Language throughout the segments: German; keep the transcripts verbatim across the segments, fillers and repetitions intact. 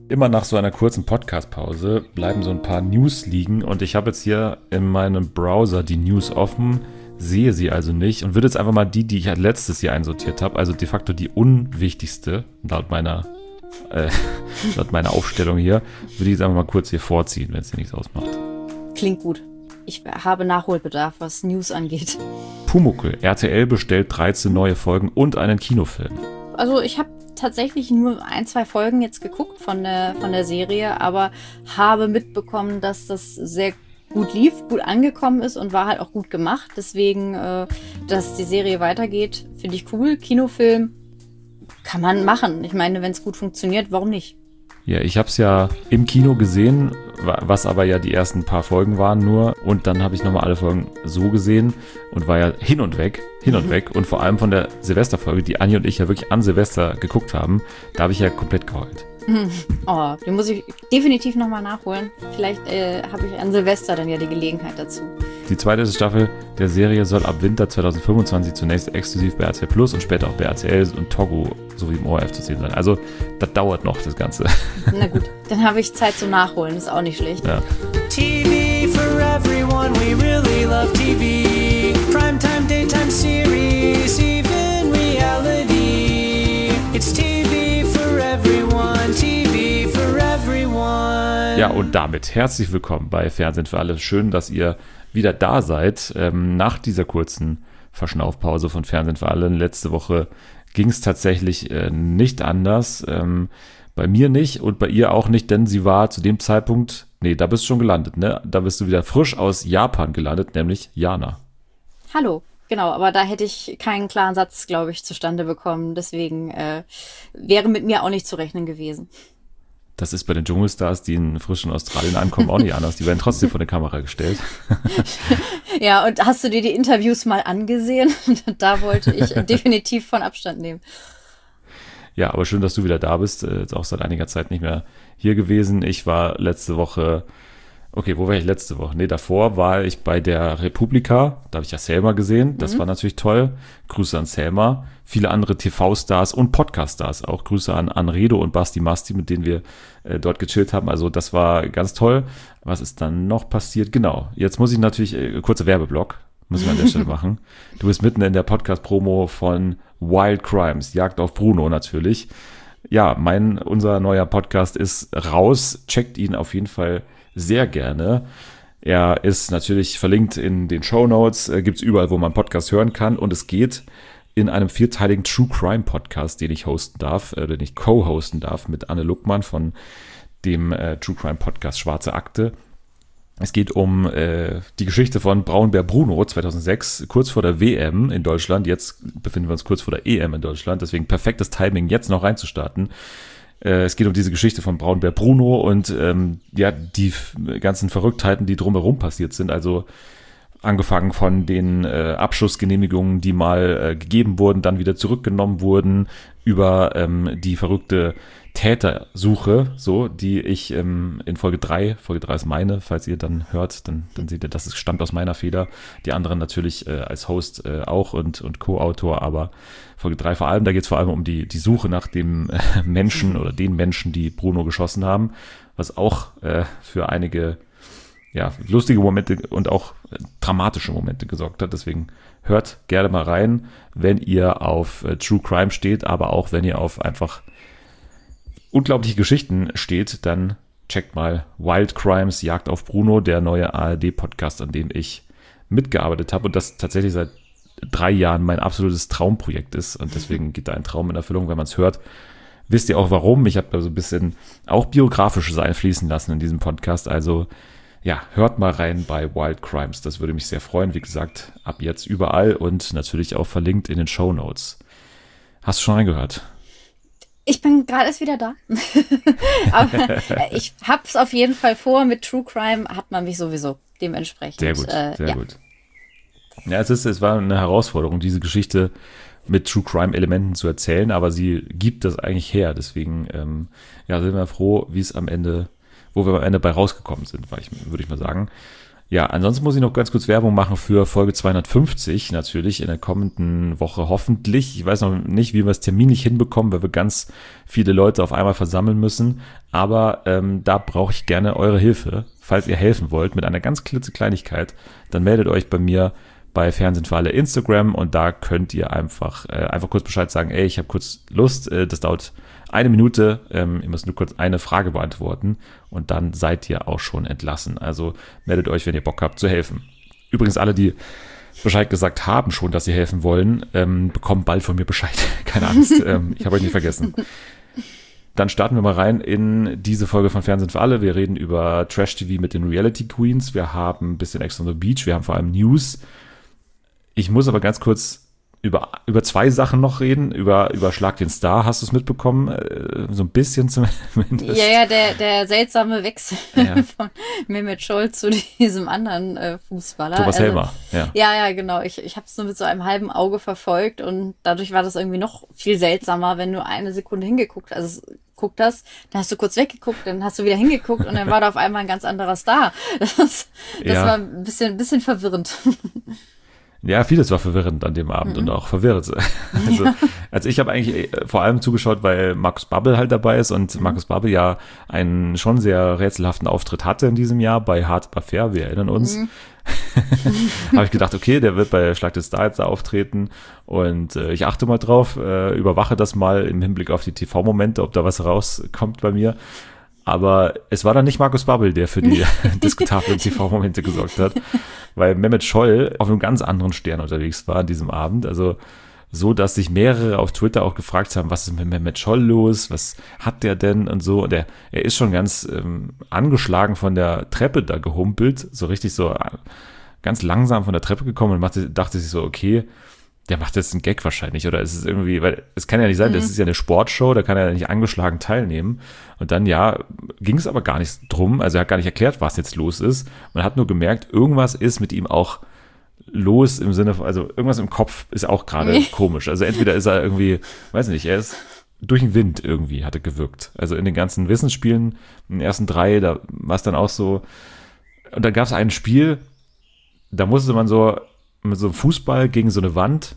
immer nach so einer kurzen Podcast-Pause bleiben so ein paar News liegen und ich habe jetzt hier in meinem Browser die News offen, sehe sie also nicht und würde jetzt einfach mal die, die ich als letztes hier einsortiert habe, also de facto die unwichtigste, laut meiner, äh, laut meiner Aufstellung hier, würde ich jetzt einfach mal kurz hier vorziehen, wenn es dir nichts ausmacht. Klingt gut. Ich habe Nachholbedarf, was News angeht. Pumuckl, R T L bestellt dreizehn neue Folgen und einen Kinofilm. Also ich habe tatsächlich nur ein, zwei Folgen jetzt geguckt von der, von der Serie, aber habe mitbekommen, dass das sehr gut lief, gut angekommen ist und war halt auch gut gemacht. Deswegen, äh, dass die Serie weitergeht, finde ich cool. Kinofilm kann man machen. Ich meine, wenn es gut funktioniert, warum nicht? Ja, ich habe es ja im Kino gesehen, was aber ja die ersten paar Folgen waren nur. Und dann habe ich nochmal alle Folgen so gesehen und war ja hin und weg, hin und weg. Und vor allem von der Silvesterfolge, die Anja und ich ja wirklich an Silvester geguckt haben, da habe ich ja komplett geheult. Oh, den muss ich definitiv nochmal nachholen. Vielleicht äh, habe ich an Silvester dann ja die Gelegenheit dazu. Die zweite Staffel der Serie soll ab Winter zwanzig fünfundzwanzig zunächst exklusiv bei R T L Plus und später auch bei R T L und Togo sowie im O R F zu sehen sein. Also, das dauert noch, das Ganze. Na gut, dann habe ich Zeit zum Nachholen, ist auch nicht schlecht. Ja. T V for everyone, we really love T V. Primetime, daytime series, even reality. It's T V for everyone, T V for everyone. Ja, und damit herzlich willkommen bei Fernsehen für alle. Schön, dass ihr wieder da seid. Ähm, nach dieser kurzen Verschnaufpause von Fernsehen für alle. Letzte Woche ging es tatsächlich äh, nicht anders. Ähm, bei mir nicht und bei ihr auch nicht, denn sie war zu dem Zeitpunkt, nee, da bist du schon gelandet, ne? Da bist du wieder frisch aus Japan gelandet, nämlich Jana. Hallo, genau, aber da hätte ich keinen klaren Satz, glaube ich, zustande bekommen. Deswegen äh, wäre mit mir auch nicht zu rechnen gewesen. Das ist bei den Dschungelstars, die in frischen Australien ankommen, auch nicht anders. Die werden trotzdem vor der Kamera gestellt. Ja, und hast du dir die Interviews mal angesehen? Da wollte ich definitiv von Abstand nehmen. Ja, aber schön, dass du wieder da bist. Jetzt auch seit einiger Zeit nicht mehr hier gewesen. Ich war letzte Woche, okay, wo war ich letzte Woche? Nee, davor war ich bei der Republika. Da habe ich ja Selma gesehen. Das mhm. war natürlich toll. Grüße an Selma. Viele andere T V-Stars und Podcast-Stars auch. Grüße an Anredo und Basti Masti, mit denen wir äh, dort gechillt haben. Also das war ganz toll. Was ist dann noch passiert? Genau, jetzt muss ich natürlich, äh, kurzer Werbeblock, müssen wir an der Stelle machen. Du bist mitten in der Podcast-Promo von Wild Crimes, Jagd auf Bruno natürlich. Ja, mein, unser neuer Podcast ist raus. Checkt ihn auf jeden Fall sehr gerne. Er ist natürlich verlinkt in den Shownotes, äh, gibt's überall, wo man Podcast hören kann. Und es geht in einem vierteiligen True Crime Podcast, den ich hosten darf, äh, den ich co-hosten darf mit Anne Luckmann von dem äh, True Crime Podcast Schwarze Akte. Es geht um äh, die Geschichte von Braunbär Bruno zweitausendsechs, kurz vor der W M in Deutschland. Jetzt befinden wir uns kurz vor der E M in Deutschland, deswegen perfektes Timing, jetzt noch reinzustarten. Äh, es geht um diese Geschichte von Braunbär Bruno und ähm, ja, die f- ganzen Verrücktheiten, die drumherum passiert sind. Also angefangen von den äh, Abschussgenehmigungen, die mal äh, gegeben wurden, dann wieder zurückgenommen wurden, über ähm, die verrückte Tätersuche, so, die ich ähm, in Folge drei, Folge drei ist meine, falls ihr dann hört, dann, dann seht ihr, das ist, stammt aus meiner Feder. Die anderen natürlich äh, als Host äh, auch und, und Co-Autor, aber Folge drei vor allem, da geht es vor allem um die, die Suche nach dem äh, Menschen oder den Menschen, die Bruno geschossen haben, was auch äh, für einige ja, lustige Momente und auch äh, dramatische Momente gesorgt hat. Deswegen hört gerne mal rein, wenn ihr auf äh, True Crime steht, aber auch wenn ihr auf einfach unglaubliche Geschichten steht, dann checkt mal Wild Crimes, Jagd auf Bruno, der neue A R D-Podcast, an dem ich mitgearbeitet habe und das tatsächlich seit drei Jahren mein absolutes Traumprojekt ist und deswegen geht da ein Traum in Erfüllung, wenn man es hört. Wisst ihr auch warum? Ich habe da so ein bisschen auch biografisches einfließen lassen in diesem Podcast, also ja, hört mal rein bei Wild Crimes, das würde mich sehr freuen. Wie gesagt, ab jetzt überall und natürlich auch verlinkt in den Shownotes. Hast du schon reingehört? Ich bin gerade erst wieder da. Aber ich hab's auf jeden Fall vor. Mit True Crime hat man mich sowieso dementsprechend. Sehr gut, äh, sehr ja. gut. Ja, es ist, es war eine Herausforderung, diese Geschichte mit True Crime Elementen zu erzählen, aber sie gibt das eigentlich her. Deswegen, ähm, ja, sind wir froh, wie es am Ende, wo wir am Ende bei rausgekommen sind, weil ich, würde ich mal sagen. Ja, ansonsten muss ich noch ganz kurz Werbung machen für Folge zweihundertfünfzig natürlich in der kommenden Woche hoffentlich. Ich weiß noch nicht, wie wir es terminlich hinbekommen, weil wir ganz viele Leute auf einmal versammeln müssen. Aber ähm, da brauche ich gerne eure Hilfe. Falls ihr helfen wollt mit einer ganz klitzekleinigkeit, dann meldet euch bei mir bei Fernsehen für alle Instagram und da könnt ihr einfach äh, einfach kurz Bescheid sagen, ey, ich habe kurz Lust, äh, das dauert eine Minute, ähm, ihr müsst nur kurz eine Frage beantworten und dann seid ihr auch schon entlassen. Also meldet euch, wenn ihr Bock habt, zu helfen. Übrigens alle, die Bescheid gesagt haben schon, dass sie helfen wollen, ähm, bekommen bald von mir Bescheid. Keine Angst, ähm, ich habe euch nicht vergessen. Dann starten wir mal rein in diese Folge von Fernsehen für alle. Wir reden über Trash-T V mit den Reality Queens. Wir haben ein bisschen Ex on the Beach. Wir haben vor allem News. Ich muss aber ganz kurz über, über zwei Sachen noch reden. Über, über Schlag den Star, hast du es mitbekommen? Äh, so ein bisschen zumindest. Ja, ja, der, der seltsame Wechsel Ja. von Mehmet Scholl zu diesem anderen äh, Fußballer. Thomas Also, Helmer, ja. Ja, ja, genau. Ich, ich habe es nur mit so einem halben Auge verfolgt und dadurch war das irgendwie noch viel seltsamer, wenn du eine Sekunde hingeguckt, also guckt hast, dann hast du kurz weggeguckt, dann hast du wieder hingeguckt und dann war da auf einmal ein ganz anderer Star. Das, das Ja. war ein bisschen, ein bisschen verwirrend. Ja, vieles war verwirrend an dem Abend Mhm. und auch verwirrt. Also, also ich habe eigentlich äh, vor allem zugeschaut, weil Markus Babbel halt dabei ist und Mhm. Markus Babbel ja einen schon sehr rätselhaften Auftritt hatte in diesem Jahr bei Hart aber fair, wir erinnern uns. Mhm. Habe ich gedacht, okay, der wird bei Schlag den Star jetzt da auftreten und äh, ich achte mal drauf, äh, überwache das mal im Hinblick auf die T V-Momente, ob da was rauskommt bei mir. Aber es war dann nicht Markus Babbel, der für die diskutablen T V-Momente gesorgt hat, weil Mehmet Scholl auf einem ganz anderen Stern unterwegs war an diesem Abend. Also so, dass sich mehrere auf Twitter auch gefragt haben, was ist mit Mehmet Scholl los, was hat der denn und so. Und er, er ist schon ganz ähm, angeschlagen von der Treppe da gehumpelt, so richtig so äh, ganz langsam von der Treppe gekommen und machte, dachte sich so, okay, der macht jetzt einen Gag wahrscheinlich, oder ist es irgendwie, weil es kann ja nicht sein, Mhm. das ist ja eine Sportshow, da kann er ja nicht angeschlagen teilnehmen. Und dann, ja, ging es aber gar nicht drum, also er hat gar nicht erklärt, was jetzt los ist. Man hat nur gemerkt, irgendwas ist mit ihm auch los im Sinne von, also irgendwas im Kopf ist auch gerade Nee. komisch. Also entweder ist er irgendwie, weiß nicht, er ist durch den Wind irgendwie, hat er gewirkt. Also in den ganzen Wissensspielen, in den ersten drei, da war es dann auch so, und dann gab es ein Spiel, da musste man so mit so einem Fußball gegen so eine Wand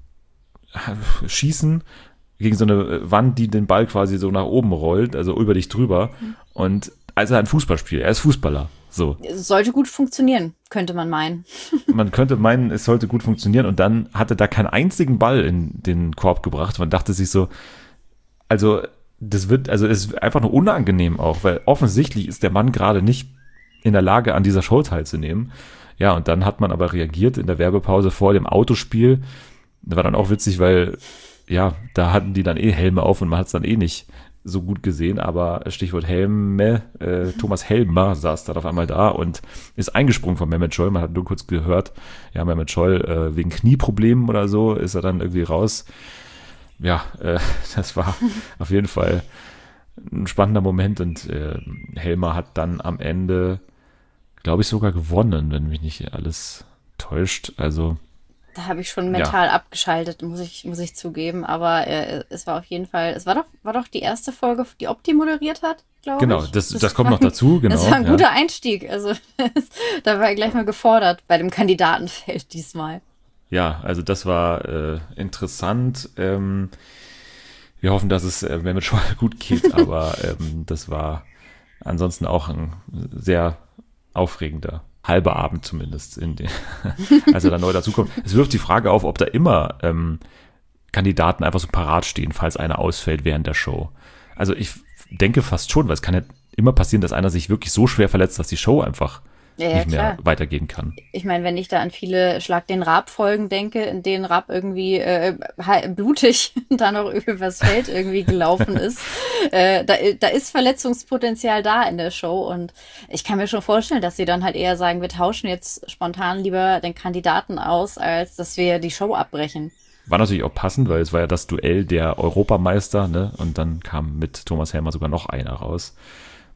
schießen, gegen so eine Wand, die den Ball quasi so nach oben rollt, also über dich drüber. Und also ein Fußballspiel, er ist Fußballer. So, Sollte gut funktionieren, könnte man meinen. man könnte meinen, es sollte gut funktionieren und dann hat er da keinen einzigen Ball in den Korb gebracht. Man dachte sich so, also das wird, also es ist einfach nur unangenehm auch, weil offensichtlich ist der Mann gerade nicht in der Lage, an dieser Show teilzunehmen. Ja, und dann hat man aber reagiert in der Werbepause vor dem Autospiel. Das war dann auch witzig, weil, ja, da hatten die dann eh Helme auf und man hat es dann eh nicht so gut gesehen, aber Stichwort Helme, äh, Thomas Helmer saß dann auf einmal da und ist eingesprungen von Mehmet Scholl. Man hat nur kurz gehört, ja, Mehmet Scholl äh, wegen Knieproblemen oder so ist er dann irgendwie raus. Ja, äh, das war auf jeden Fall ein spannender Moment und äh, Helmer hat dann am Ende, glaube ich, sogar gewonnen, wenn mich nicht alles täuscht. Also Da habe ich schon mental abgeschaltet, muss ich, muss ich zugeben. Aber äh, es war auf jeden Fall, es war doch, war doch die erste Folge, die Opti moderiert hat, glaube genau, ich. das, das kommt noch dazu, genau. Das war ein ja. guter Einstieg. Also da war er gleich mal gefordert bei dem Kandidatenfeld diesmal. Ja, also das war äh, interessant. Ähm, wir hoffen, dass es äh, Mehmet Scholl gut geht, aber ähm, das war ansonsten auch ein sehr aufregender halber Abend zumindest, in den, als er da neu dazukommt. Es wirft die Frage auf, ob da immer ähm, Kandidaten einfach so parat stehen, falls einer ausfällt während der Show. Also ich denke fast schon, weil es kann ja immer passieren, dass einer sich wirklich so schwer verletzt, dass die Show einfach Ja, ja, nicht mehr klar. weitergehen kann. Ich meine, wenn ich da an viele Schlag den Raab-Folgen denke, in denen Raab irgendwie äh, halt blutig da noch übers Feld irgendwie gelaufen ist, äh, da, da ist Verletzungspotenzial da in der Show und ich kann mir schon vorstellen, dass sie dann halt eher sagen, wir tauschen jetzt spontan lieber den Kandidaten aus, als dass wir die Show abbrechen. War natürlich auch passend, weil es war ja das Duell der Europameister, ne? Und dann kam mit Thomas Helmer sogar noch einer raus.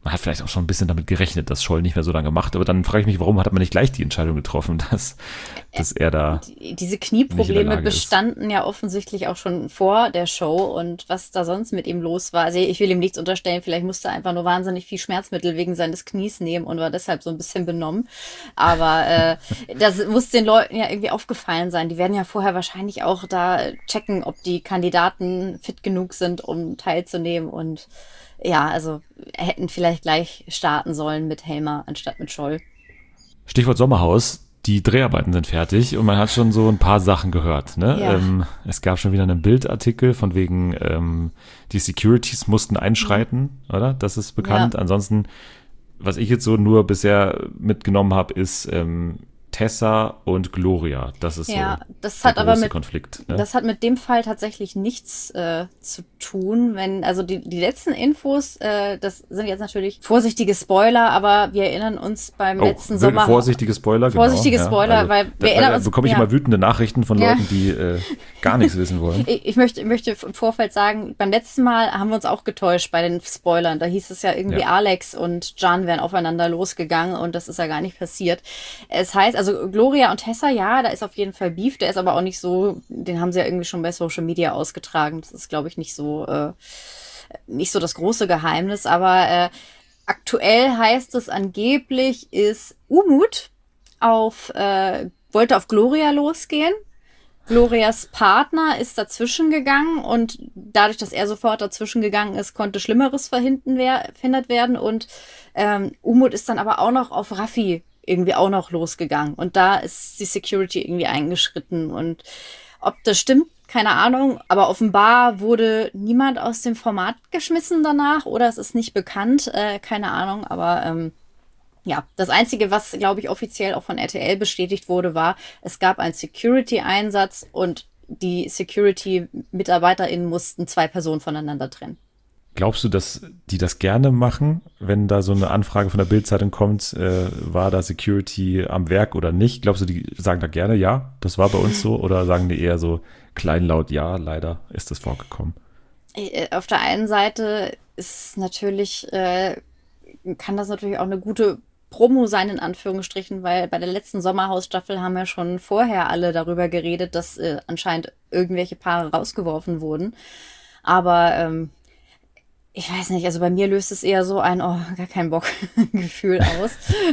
man hat vielleicht auch schon ein bisschen damit gerechnet, dass Scholl nicht mehr so lange macht, aber dann frage ich mich, warum hat man nicht gleich die Entscheidung getroffen, dass, dass er da Die, diese Knieprobleme Lage ist. bestanden ja offensichtlich auch schon vor der Show und was da sonst mit ihm los war. Also ich will ihm nichts unterstellen, vielleicht musste er einfach nur wahnsinnig viel Schmerzmittel wegen seines Knies nehmen und war deshalb so ein bisschen benommen. Aber äh, das muss den Leuten ja irgendwie aufgefallen sein. Die werden ja vorher wahrscheinlich auch da checken, ob die Kandidaten fit genug sind, um teilzunehmen und ja, also hätten vielleicht gleich starten sollen mit Helmer anstatt mit Scholl. Stichwort Sommerhaus, die Dreharbeiten sind fertig und man hat schon so ein paar Sachen gehört. Ne? Ja. Ähm, es gab schon wieder einen Bildartikel von wegen, ähm, die Securities mussten einschreiten, mhm. oder? Das ist bekannt. Ja. Ansonsten, was ich jetzt so nur bisher mitgenommen habe, ist ähm, Tessa und Gloria. Das ist Ja, so das der hat aber große mit Konflikt. Ne? das hat mit dem Fall tatsächlich nichts äh, zu tun. Wenn also die die letzten Infos, äh, das sind jetzt natürlich vorsichtige Spoiler, aber wir erinnern uns beim Oh, letzten wür- Sommer vorsichtige Spoiler, Vorsichtige genau. Spoiler, also, weil da, wir erinnern da uns- bekomme ich ja. immer wütende Nachrichten von Ja. Leuten, die äh, gar nichts wissen wollen. Ich, ich möchte, ich möchte im Vorfeld sagen, beim letzten Mal haben wir uns auch getäuscht bei den Spoilern. Da hieß es ja irgendwie, Ja. Alex und Jan wären aufeinander losgegangen und das ist ja gar nicht passiert. Es heißt, also Gloria und Tessa, ja, da ist auf jeden Fall Beef, der ist aber auch nicht so, den haben sie ja irgendwie schon bei Social Media ausgetragen. Das ist, glaube ich, nicht so, äh, nicht so das große Geheimnis, aber äh, aktuell heißt es angeblich, ist Umut auf, äh, wollte auf Gloria losgehen. Glorias Partner ist dazwischen gegangen und dadurch, dass er sofort dazwischen gegangen ist, konnte Schlimmeres verhindern wer- verhindert werden und ähm, Umut ist dann aber auch noch auf Raffi irgendwie auch noch losgegangen und da ist die Security irgendwie eingeschritten und ob das stimmt, keine Ahnung, aber offenbar wurde niemand aus dem Format geschmissen danach oder es ist nicht bekannt, äh, keine Ahnung, aber ähm, ja, das Einzige, was, glaube ich, offiziell auch von R T L bestätigt wurde, war, es gab einen Security-Einsatz und die Security-MitarbeiterInnen mussten zwei Personen voneinander trennen. Glaubst du, dass die das gerne machen, wenn da so eine Anfrage von der Bild-Zeitung kommt, äh, war da Security am Werk oder nicht? Glaubst du, die sagen da gerne, ja, das war bei uns so? Oder sagen die eher so kleinlaut, ja, leider ist das vorgekommen? Äh, Auf der einen Seite ist natürlich, äh, kann das natürlich auch eine gute Promo sein, in Anführungsstrichen, weil bei der letzten Sommerhausstaffel haben ja schon vorher alle darüber geredet, dass äh, anscheinend irgendwelche Paare rausgeworfen wurden. Aber ähm, ich weiß nicht, also bei mir löst es eher so ein, oh, gar kein Bock Gefühl aus.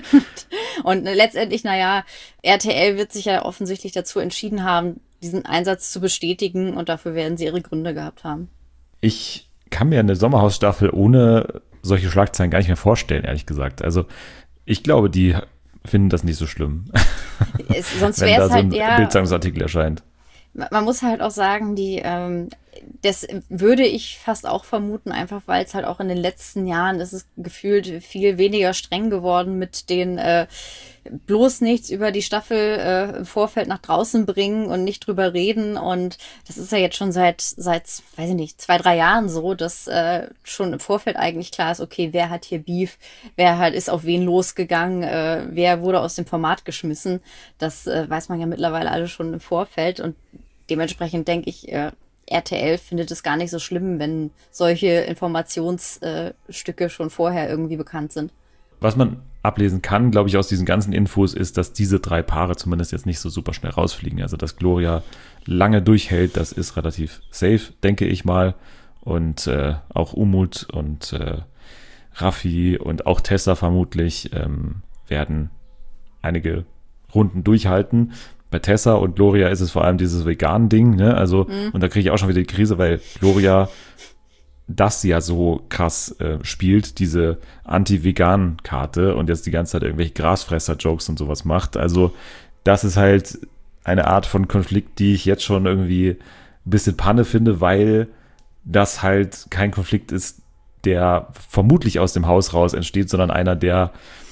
Und letztendlich, naja, R T L wird sich ja offensichtlich dazu entschieden haben, diesen Einsatz zu bestätigen und dafür werden sie ihre Gründe gehabt haben. Ich kann mir eine Sommerhausstaffel ohne solche Schlagzeilen gar nicht mehr vorstellen, ehrlich gesagt. Also ich glaube, die finden das nicht so schlimm, Es, sonst wenn wäre da es so ein halt eher, Bildzeitungsartikel erscheint. man muss halt auch sagen, die, ähm, das würde ich fast auch vermuten, einfach weil es halt auch in den letzten Jahren ist es gefühlt viel weniger streng geworden mit den äh, bloß nichts über die Staffel äh, im Vorfeld nach draußen bringen und nicht drüber reden. Und das ist ja jetzt schon seit, seit, weiß ich nicht, zwei, drei Jahren so, dass äh, schon im Vorfeld eigentlich klar ist, okay, wer hat hier Beef, wer halt ist auf wen losgegangen, äh, wer wurde aus dem Format geschmissen. Das äh, weiß man ja mittlerweile alle schon im Vorfeld. Und dementsprechend denke ich, äh, R T L findet es gar nicht so schlimm, wenn solche Informationsstücke schon vorher irgendwie bekannt sind. Was man ablesen kann, glaube ich, aus diesen ganzen Infos, ist, dass diese drei Paare zumindest jetzt nicht so super schnell rausfliegen. Also, dass Gloria lange durchhält, das ist relativ safe, denke ich mal. Und äh, auch Umut und äh, Raffi und auch Tessa vermutlich ähm, werden einige Runden durchhalten. Bei Tessa und Gloria ist es vor allem dieses Vegan-Ding, ne? Also, mhm. und da kriege ich auch schon wieder die Krise, weil Gloria das ja so krass äh, spielt, diese Anti-Vegan-Karte und jetzt die ganze Zeit irgendwelche Grasfresser-Jokes und sowas macht. Also, das ist halt eine Art von Konflikt, die ich jetzt schon irgendwie ein bisschen Panne finde, weil das halt kein Konflikt ist, der vermutlich aus dem Haus raus entsteht, sondern einer, der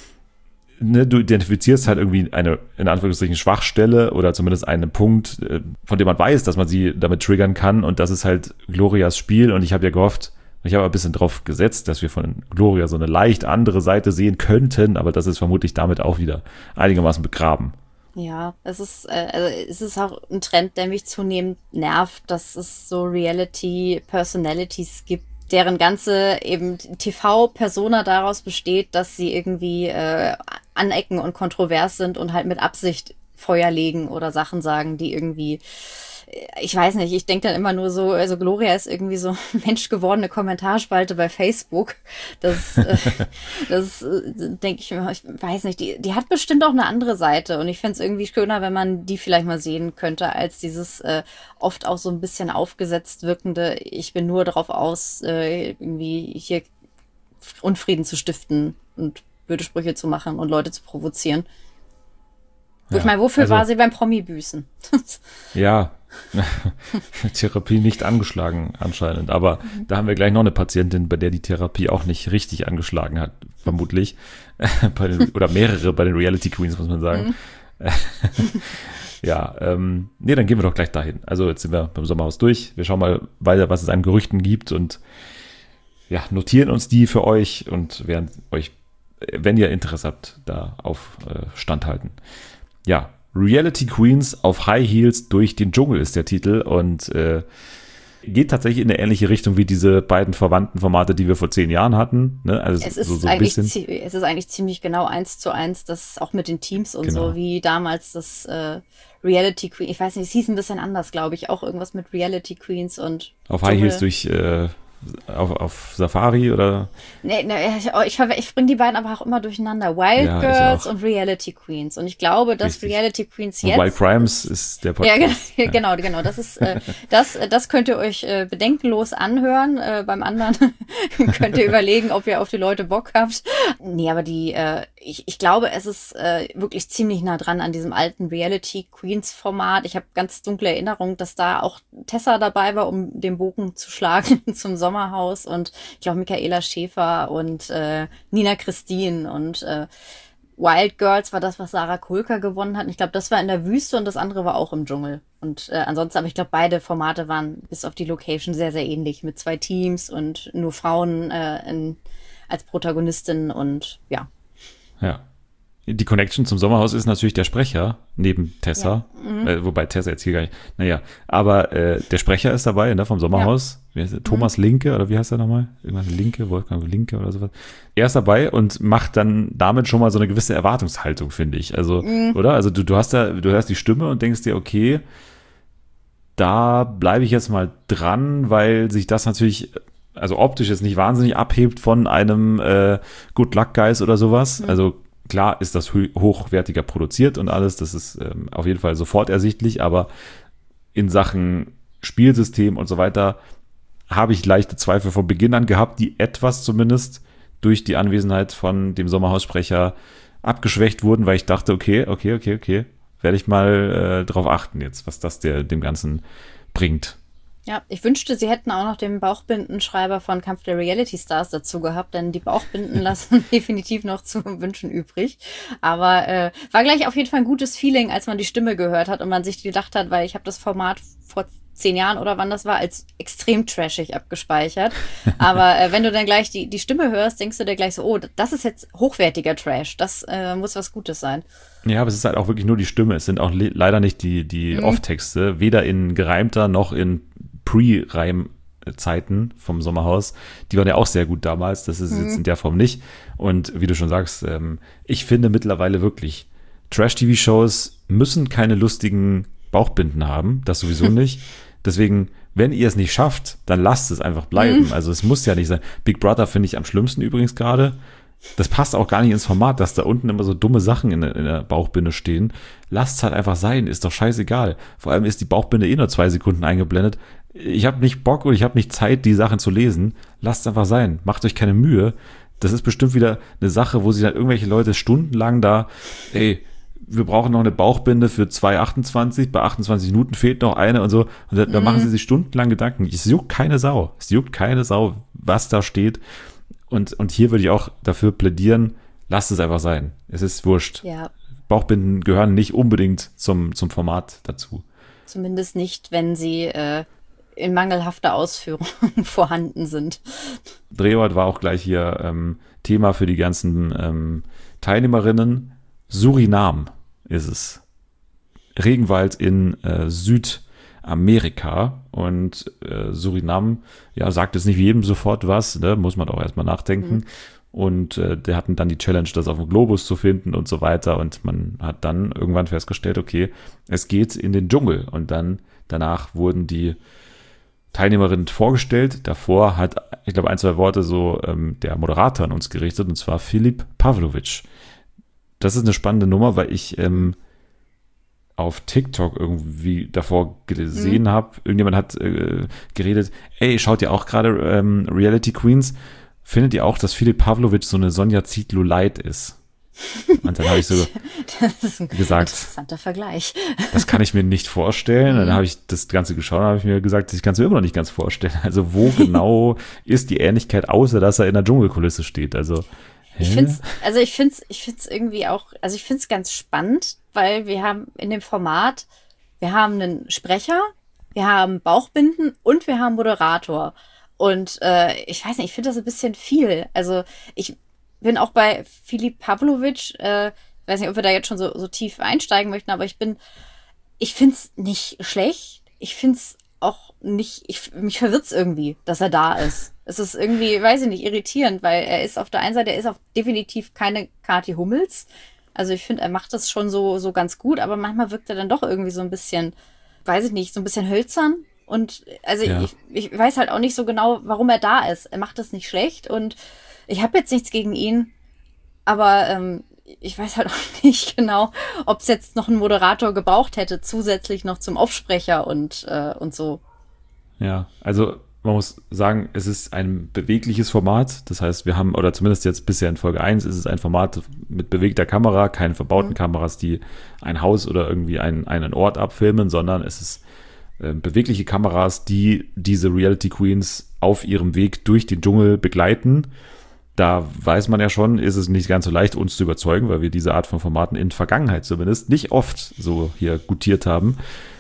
Ne, du identifizierst halt irgendwie eine, in Anführungszeichen, Schwachstelle oder zumindest einen Punkt, von dem man weiß, dass man sie damit triggern kann und das ist halt Glorias Spiel und ich habe ja gehofft, ich habe ein bisschen drauf gesetzt, dass wir von Gloria so eine leicht andere Seite sehen könnten, aber das ist vermutlich damit auch wieder einigermaßen begraben. Ja, es ist, äh, also es ist auch ein Trend, der mich zunehmend nervt, dass es so Reality-Personalities gibt, deren ganze eben T V-Persona daraus besteht, dass sie irgendwie äh, anecken und kontrovers sind und halt mit Absicht Feuer legen oder Sachen sagen, die irgendwie, ich weiß nicht, ich denke dann immer nur so, also Gloria ist irgendwie so menschgewordene Kommentarspalte bei Facebook. Das, äh, das äh, denke ich mir, ich weiß nicht, die, die hat bestimmt auch eine andere Seite und ich fände es irgendwie schöner, wenn man die vielleicht mal sehen könnte, als dieses äh, oft auch so ein bisschen aufgesetzt wirkende, ich bin nur darauf aus, äh, irgendwie hier Unfrieden zu stiften und blöde Sprüche zu machen und Leute zu provozieren. Ja, ich meine, wofür also, war sie beim Promi-Büßen? Ja, Therapie nicht angeschlagen anscheinend. Aber mhm. da haben wir gleich noch eine Patientin, bei der die Therapie auch nicht richtig angeschlagen hat, vermutlich. bei den, oder mehrere bei den Reality Queens, muss man sagen. Mhm. ja, ähm, nee, dann gehen wir doch gleich dahin. Also jetzt sind wir beim Sommerhaus durch. Wir schauen mal weiter, was es an Gerüchten gibt und ja, notieren uns die für euch und werden euch, wenn ihr Interesse habt, da auf äh, standhalten. Ja, Reality Queens auf High Heels durch den Dschungel ist der Titel und äh, geht tatsächlich in eine ähnliche Richtung wie diese beiden verwandten Formate, die wir vor zehn Jahren hatten. Ne? Also es, ist so, so ein eigentlich bisschen. Es ist eigentlich ziemlich genau eins zu eins, das auch mit den Teams und genau. so, wie damals das äh, Reality Queen, ich weiß nicht, es hieß ein bisschen anders, glaube ich, auch irgendwas mit Reality Queens und auf High Heels durch äh, Auf, auf Safari oder? Nee, nee ich, ich, ich bringe die beiden aber auch immer durcheinander. Wild ja, Girls und Reality Queens. Und ich glaube, dass Richtig. Reality Queens jetzt. Und Wild Crimes ist der Podcast. Ja, genau, genau. Das ist, äh, das, das könnt ihr euch äh, bedenkenlos anhören. Äh, beim anderen könnt ihr überlegen, ob ihr auf die Leute Bock habt. Nee, aber die, äh, ich, ich glaube, es ist äh, wirklich ziemlich nah dran an diesem alten Reality Queens Format. Ich habe ganz dunkle Erinnerungen, dass da auch Tessa dabei war, um den Bogen zu schlagen zum Sommer. Sommerhaus und ich glaube Michaela Schäfer und äh, Nina Christine und äh, Wild Girls war das, was Sarah Kulka gewonnen hat. Und ich glaube, das war in der Wüste und das andere war auch im Dschungel. Und äh, ansonsten, aber ich glaube, beide Formate waren bis auf die Location sehr, sehr ähnlich mit zwei Teams und nur Frauen äh, in, als Protagonistinnen und ja. Ja. Die Connection zum Sommerhaus ist natürlich der Sprecher, neben Tessa, ja. mhm. äh, wobei Tessa jetzt hier gar nicht, naja, aber äh, der Sprecher ist dabei, ne, vom Sommerhaus, ja. Wie heißt der? Thomas mhm. Linke, oder wie heißt er nochmal? Irgendwas Linke, Wolfgang Linke oder sowas. Er ist dabei und macht dann damit schon mal so eine gewisse Erwartungshaltung, finde ich, also, mhm. oder? Also du, du hast da, du hörst die Stimme und denkst dir, okay, da bleibe ich jetzt mal dran, weil sich das natürlich, also optisch jetzt nicht wahnsinnig abhebt von einem äh, Good Luck Guys oder sowas, mhm. also klar ist das hochwertiger produziert und alles, das ist ähm, auf jeden Fall sofort ersichtlich, aber in Sachen Spielsystem und so weiter habe ich leichte Zweifel von Beginn an gehabt, die etwas zumindest durch die Anwesenheit von dem Sommerhaussprecher abgeschwächt wurden, weil ich dachte, okay, okay, okay, okay, werde ich mal äh, drauf achten jetzt, was das der, dem Ganzen bringt. Ja, ich wünschte, sie hätten auch noch den Bauchbindenschreiber von Kampf der Reality Stars dazu gehabt, denn die Bauchbinden lassen definitiv noch zu wünschen übrig. Aber äh, war gleich auf jeden Fall ein gutes Feeling, als man die Stimme gehört hat und man sich gedacht hat, weil ich habe das Format vor zehn Jahren oder wann das war, als extrem trashig abgespeichert. Aber äh, wenn du dann gleich die, die Stimme hörst, denkst du dir gleich so, oh, das ist jetzt hochwertiger Trash. Das äh, muss was Gutes sein. Ja, aber es ist halt auch wirklich nur die Stimme. Es sind auch le- leider nicht die, die mhm. Off-Texte, weder in gereimter noch in Pre-Reim-Zeiten vom Sommerhaus. Die waren ja auch sehr gut damals. Das ist mhm. jetzt in der Form nicht. Und wie du schon sagst, ähm, ich finde mittlerweile wirklich, Trash-T V-Shows müssen keine lustigen Bauchbinden haben. Das sowieso nicht. Deswegen, wenn ihr es nicht schafft, dann lasst es einfach bleiben. Mhm. Also es muss ja nicht sein. Big Brother finde ich am schlimmsten übrigens gerade. Das passt auch gar nicht ins Format, dass da unten immer so dumme Sachen in der, in der Bauchbinde stehen. Lasst es halt einfach sein, ist doch scheißegal. Vor allem ist die Bauchbinde eh nur zwei Sekunden eingeblendet. Ich habe nicht Bock und ich habe nicht Zeit, die Sachen zu lesen. Lasst es einfach sein. Macht euch keine Mühe. Das ist bestimmt wieder eine Sache, wo sich dann irgendwelche Leute stundenlang da, ey, wir brauchen noch eine Bauchbinde für zwei achtundzwanzig, bei achtundzwanzig Minuten fehlt noch eine und so. Und da, da mhm. machen sie sich stundenlang Gedanken. Es juckt keine Sau. Es juckt keine Sau, was da steht. Und, und hier würde ich auch dafür plädieren, lasst es einfach sein. Es ist wurscht. Ja. Bauchbinden gehören nicht unbedingt zum, zum Format dazu. Zumindest nicht, wenn sie äh, in mangelhafter Ausführung vorhanden sind. Drehort war auch gleich hier ähm, Thema für die ganzen ähm, Teilnehmerinnen. Surinam ist es. Regenwald in äh, Süd Amerika. Und äh, Suriname, ja, sagt jetzt nicht jedem sofort was, ne? Muss man auch erstmal nachdenken. Mhm. Und äh, der hatten dann die Challenge, das auf dem Globus zu finden und so weiter. Und man hat dann irgendwann festgestellt, okay, es geht in den Dschungel. Und dann danach wurden die Teilnehmerinnen vorgestellt. Davor hat, ich glaube, ein, zwei Worte so ähm, der Moderator an uns gerichtet, und zwar Filip Pavlovic. Das ist eine spannende Nummer, weil ich ähm, auf TikTok irgendwie davor gesehen mhm. habe, irgendjemand hat äh, geredet, ey, schaut ihr auch gerade ähm, Reality Queens? Findet ihr auch, dass Filip Pavlovic so eine Sonja Zietlow Light ist? Und dann habe ich so das ist ein gesagt, interessanter Vergleich. Das kann ich mir nicht vorstellen. Dann habe ich das Ganze geschaut und habe ich mir gesagt, ich kann es mir immer noch nicht ganz vorstellen. Also wo genau ist die Ähnlichkeit, außer dass er in der Dschungelkulisse steht? Also ich finde es, also ich finde es, ich finde es irgendwie auch, also ich finde es ganz spannend, weil wir haben in dem Format, wir haben einen Sprecher, wir haben Bauchbinden und wir haben Moderator. Und äh, ich weiß nicht, ich finde das ein bisschen viel. Also ich bin auch bei Filip Pavlovic, äh, weiß nicht, ob wir da jetzt schon so, so tief einsteigen möchten, aber ich bin, ich finde es nicht schlecht. Ich finde es auch nicht, ich, mich verwirrt es irgendwie, dass er da ist. Es ist irgendwie, weiß ich nicht, irritierend, weil er ist auf der einen Seite, er ist auf definitiv keine Kathi Hummels. Also ich finde, er macht das schon so, so ganz gut, aber manchmal wirkt er dann doch irgendwie so ein bisschen, weiß ich nicht, so ein bisschen hölzern. Und also ja. ich, ich weiß halt auch nicht so genau, warum er da ist. Er macht das nicht schlecht und ich habe jetzt nichts gegen ihn, aber ähm, ich weiß halt auch nicht genau, ob es jetzt noch einen Moderator gebraucht hätte, zusätzlich noch zum Aufsprecher und, äh, und so. Ja, also man muss sagen, es ist ein bewegliches Format. Das heißt, wir haben, oder zumindest jetzt bisher in Folge eins, ist es ein Format mit bewegter Kamera, keine verbauten mhm. Kameras, die ein Haus oder irgendwie einen, einen Ort abfilmen, sondern es ist äh, bewegliche Kameras, die diese Reality Queens auf ihrem Weg durch den Dschungel begleiten. Da weiß man ja schon, ist es nicht ganz so leicht, uns zu überzeugen, weil wir diese Art von Formaten in Vergangenheit zumindest nicht oft so hier gutiert haben.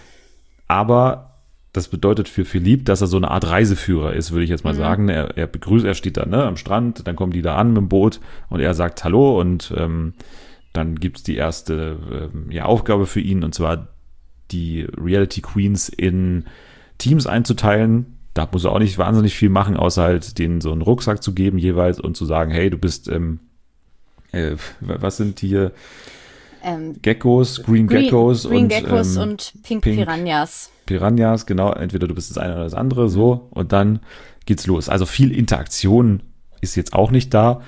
Aber das bedeutet für Filip, dass er so eine Art Reiseführer ist, würde ich jetzt mal mhm. sagen. Er, er begrüßt, er steht da ne, am Strand, dann kommen die da an mit dem Boot und er sagt Hallo und ähm, dann gibt's die erste ähm, ja, Aufgabe für ihn, und zwar die Reality Queens in Teams einzuteilen. Da muss er auch nicht wahnsinnig viel machen, außer halt denen so einen Rucksack zu geben jeweils und zu sagen, hey, du bist, ähm, äh, was sind hier? Ähm, Geckos, Green, Green Geckos Green und, Geckos ähm, und Pink, Pink Piranhas. Piranhas, genau. Entweder du bist das eine oder das andere, so. Und dann geht's los. Also viel Interaktion ist jetzt auch nicht da.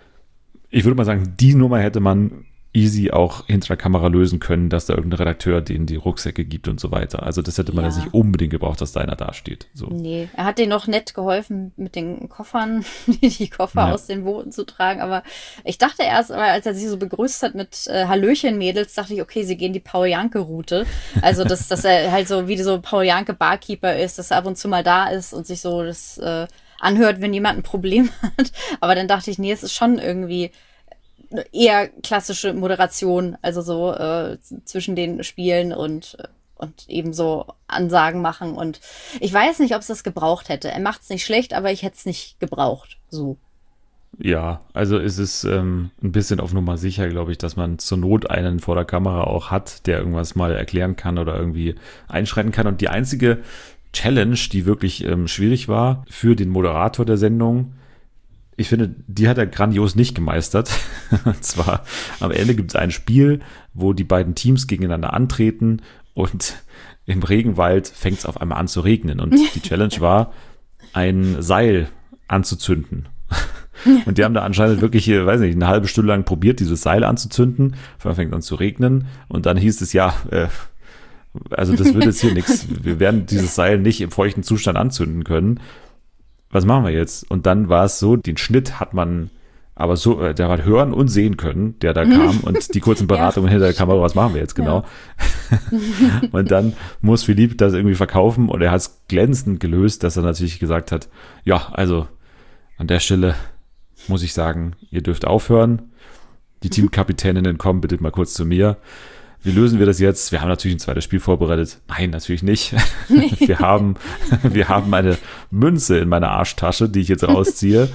Ich würde mal sagen, die Nummer hätte man easy auch hinter der Kamera lösen können, dass da irgendein Redakteur denen die Rucksäcke gibt und so weiter. Also das hätte man ja Ja. nicht unbedingt gebraucht, dass da einer dasteht. So. Nee, er hat denen noch nett geholfen, mit den Koffern, die Koffer Ja. aus den Booten zu tragen. Aber ich dachte erst, als er sie so begrüßt hat mit äh, Hallöchen, Mädels, dachte ich, okay, sie gehen die Paul-Janke-Route. Also, dass, dass er halt so wie so Paul-Janke-Barkeeper ist, dass er ab und zu mal da ist und sich so das äh, anhört, wenn jemand ein Problem hat. Aber dann dachte ich, nee, es ist schon irgendwie eher klassische Moderation, also so äh, zwischen den Spielen und und eben so Ansagen machen. Und ich weiß nicht, ob es das gebraucht hätte. Er macht es nicht schlecht, aber ich hätte es nicht gebraucht. So. Ja, also ist es ähm, ein bisschen auf Nummer sicher, glaube ich, dass man zur Not einen vor der Kamera auch hat, der irgendwas mal erklären kann oder irgendwie einschreiten kann. Und die einzige Challenge, die wirklich ähm, schwierig war für den Moderator der Sendung, ich finde, die hat er grandios nicht gemeistert. Und zwar am Ende gibt es ein Spiel, wo die beiden Teams gegeneinander antreten und im Regenwald fängt es auf einmal an zu regnen. Und die Challenge war, ein Seil anzuzünden. Und die haben da anscheinend wirklich, weiß nicht, eine halbe Stunde lang probiert, dieses Seil anzuzünden. Dann fängt es an zu regnen und dann hieß es, ja, äh, also das wird jetzt hier nichts. Wir werden dieses Seil nicht im feuchten Zustand anzünden können. Was machen wir jetzt? Und dann war es so, den Schnitt hat man aber so, äh, der hat hören und sehen können, der da kam und die kurzen Beratungen ja. hinter der Kamera, was machen wir jetzt genau? Ja. Und dann muss Filip das irgendwie verkaufen und er hat es glänzend gelöst, dass er natürlich gesagt hat, ja, also an der Stelle muss ich sagen, ihr dürft aufhören. Die mhm. Teamkapitäninnen kommen bitte mal kurz zu mir. Wie lösen wir das jetzt? Wir haben natürlich ein zweites Spiel vorbereitet. Nein, natürlich nicht. Wir haben, wir haben eine Münze in meiner Arschtasche, die ich jetzt rausziehe.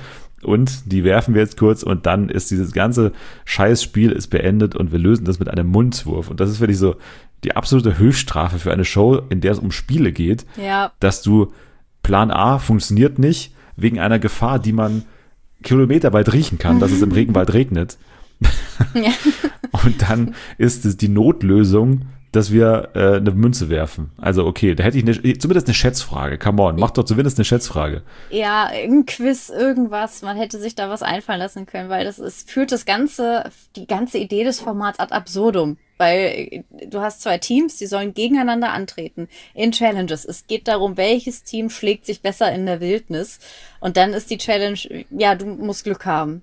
und die werfen wir jetzt kurz und dann ist dieses ganze Scheißspiel ist beendet und wir lösen das mit einem Mundwurf. Und das ist wirklich so die absolute Höchststrafe für eine Show, in der es um Spiele geht, Ja. dass du Plan A funktioniert nicht wegen einer Gefahr, die man kilometerweit riechen kann, dass es im Regenwald regnet. Ja. Und dann ist es die Notlösung, dass wir äh, eine Münze werfen. Also okay, da hätte ich eine, zumindest eine Schätzfrage. Come on, mach doch zumindest eine Schätzfrage. Ja, ein Quiz, irgendwas. Man hätte sich da was einfallen lassen können, weil das ist, führt das ganze, die ganze Idee des Formats ad absurdum. Weil äh, du hast zwei Teams, die sollen gegeneinander antreten in Challenges. Es geht darum, welches Team schlägt sich besser in der Wildnis. Und dann ist die Challenge, ja, du musst Glück haben.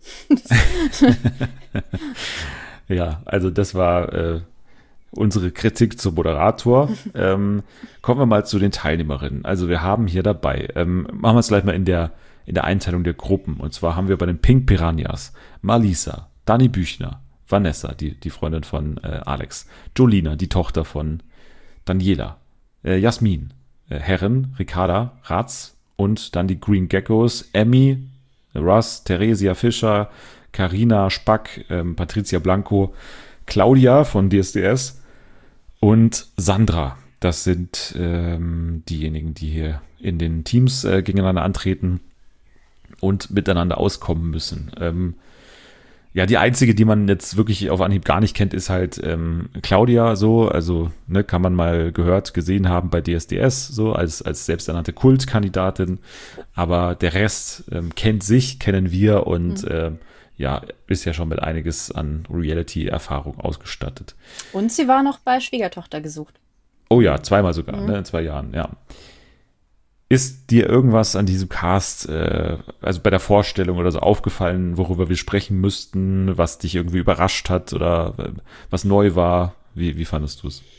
Ja, also das war äh, unsere Kritik zum Moderator. ähm, kommen wir mal zu den Teilnehmerinnen. Also wir haben hier dabei, ähm, machen wir es gleich mal in der, in der Einteilung der Gruppen. Und zwar haben wir bei den Pink Piranhas Malisa, Dani Büchner, Vanessa, die, die Freundin von äh, Alex, Jolina, die Tochter von Daniela, äh, Jasmin, äh, Herren, Ricarda, Ratz und dann die Green Geckos, Emmy, Russ, Theresia Fischer, Carina Spack, ähm, Patricia Blanco, Claudia von D S D S und Sandra. Das sind ähm, diejenigen, die hier in den Teams äh, gegeneinander antreten und miteinander auskommen müssen. Ähm, ja, die einzige, die man jetzt wirklich auf Anhieb gar nicht kennt, ist halt ähm, Claudia so. Also ne, kann man mal gehört, gesehen haben bei D S D S so als, als selbsternannte Kultkandidatin. Aber der Rest ähm, kennt sich, kennen wir und mhm. ähm, ja, ist ja schon mit einiges an Reality-Erfahrung ausgestattet. Und sie war noch bei Schwiegertochter gesucht. Oh ja, zweimal sogar, Mhm. ne, in zwei Jahren, ja. Ist dir irgendwas an diesem Cast, äh, also bei der Vorstellung oder so aufgefallen, worüber wir sprechen müssten, was dich irgendwie überrascht hat oder äh, was neu war? Wie, wie fandest du es?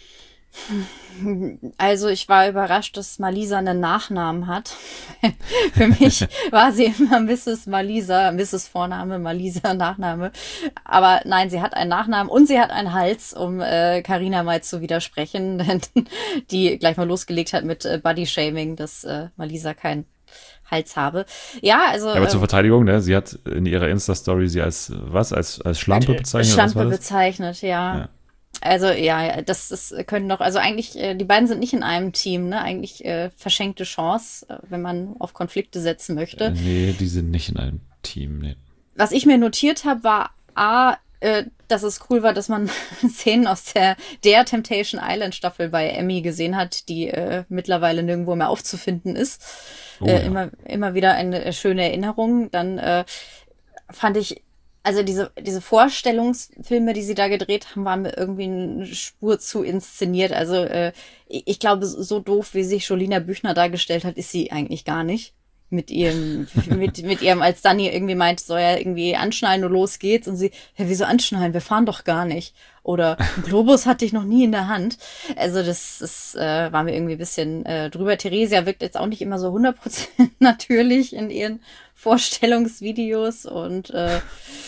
Also ich war überrascht, dass Malisa einen Nachnamen hat. Für mich war sie immer Misses Malisa, Misses Vorname, Malisa Nachname. Aber nein, sie hat einen Nachnamen und sie hat einen Hals, um äh, Carina mal zu widersprechen, die gleich mal losgelegt hat mit äh, Body-Shaming, dass äh, Malisa keinen Hals habe. Ja, also Ja, aber zur ähm, Verteidigung, ne, sie hat in ihrer Insta-Story sie als was? Als, als Schlampe bezeichnet? oder was war Schlampe das? bezeichnet, ja. Ja. Also ja, das, das können doch, also eigentlich, äh, die beiden sind nicht in einem Team, ne? Eigentlich äh, verschenkte Chance, äh, wenn man auf Konflikte setzen möchte. Äh, nee, die sind nicht in einem Team, nee. Was ich mir notiert habe, war A, äh, dass es cool war, dass man Szenen aus der, der Temptation Island Staffel bei Emmy gesehen hat, die äh, mittlerweile nirgendwo mehr aufzufinden ist. Oh, äh, ja. immer, immer wieder eine äh, schöne Erinnerung. Dann äh, fand ich, also diese, diese Vorstellungsfilme, die sie da gedreht haben, waren mir irgendwie eine Spur zu inszeniert. Also äh, ich ich glaube, so doof, wie sich Jolina Büchner dargestellt hat, ist sie eigentlich gar nicht. Mit ihrem, mit, mit ihrem, als Dani irgendwie meint, soll ja irgendwie anschnallen und los geht's. Und sie, ja, wieso anschnallen? Wir fahren doch gar nicht. Oder ein Globus hatte ich noch nie in der Hand. Also das, das äh, war mir irgendwie ein bisschen äh, drüber. Theresia wirkt jetzt auch nicht immer so hundert Prozent natürlich in ihren Vorstellungsvideos. Und äh,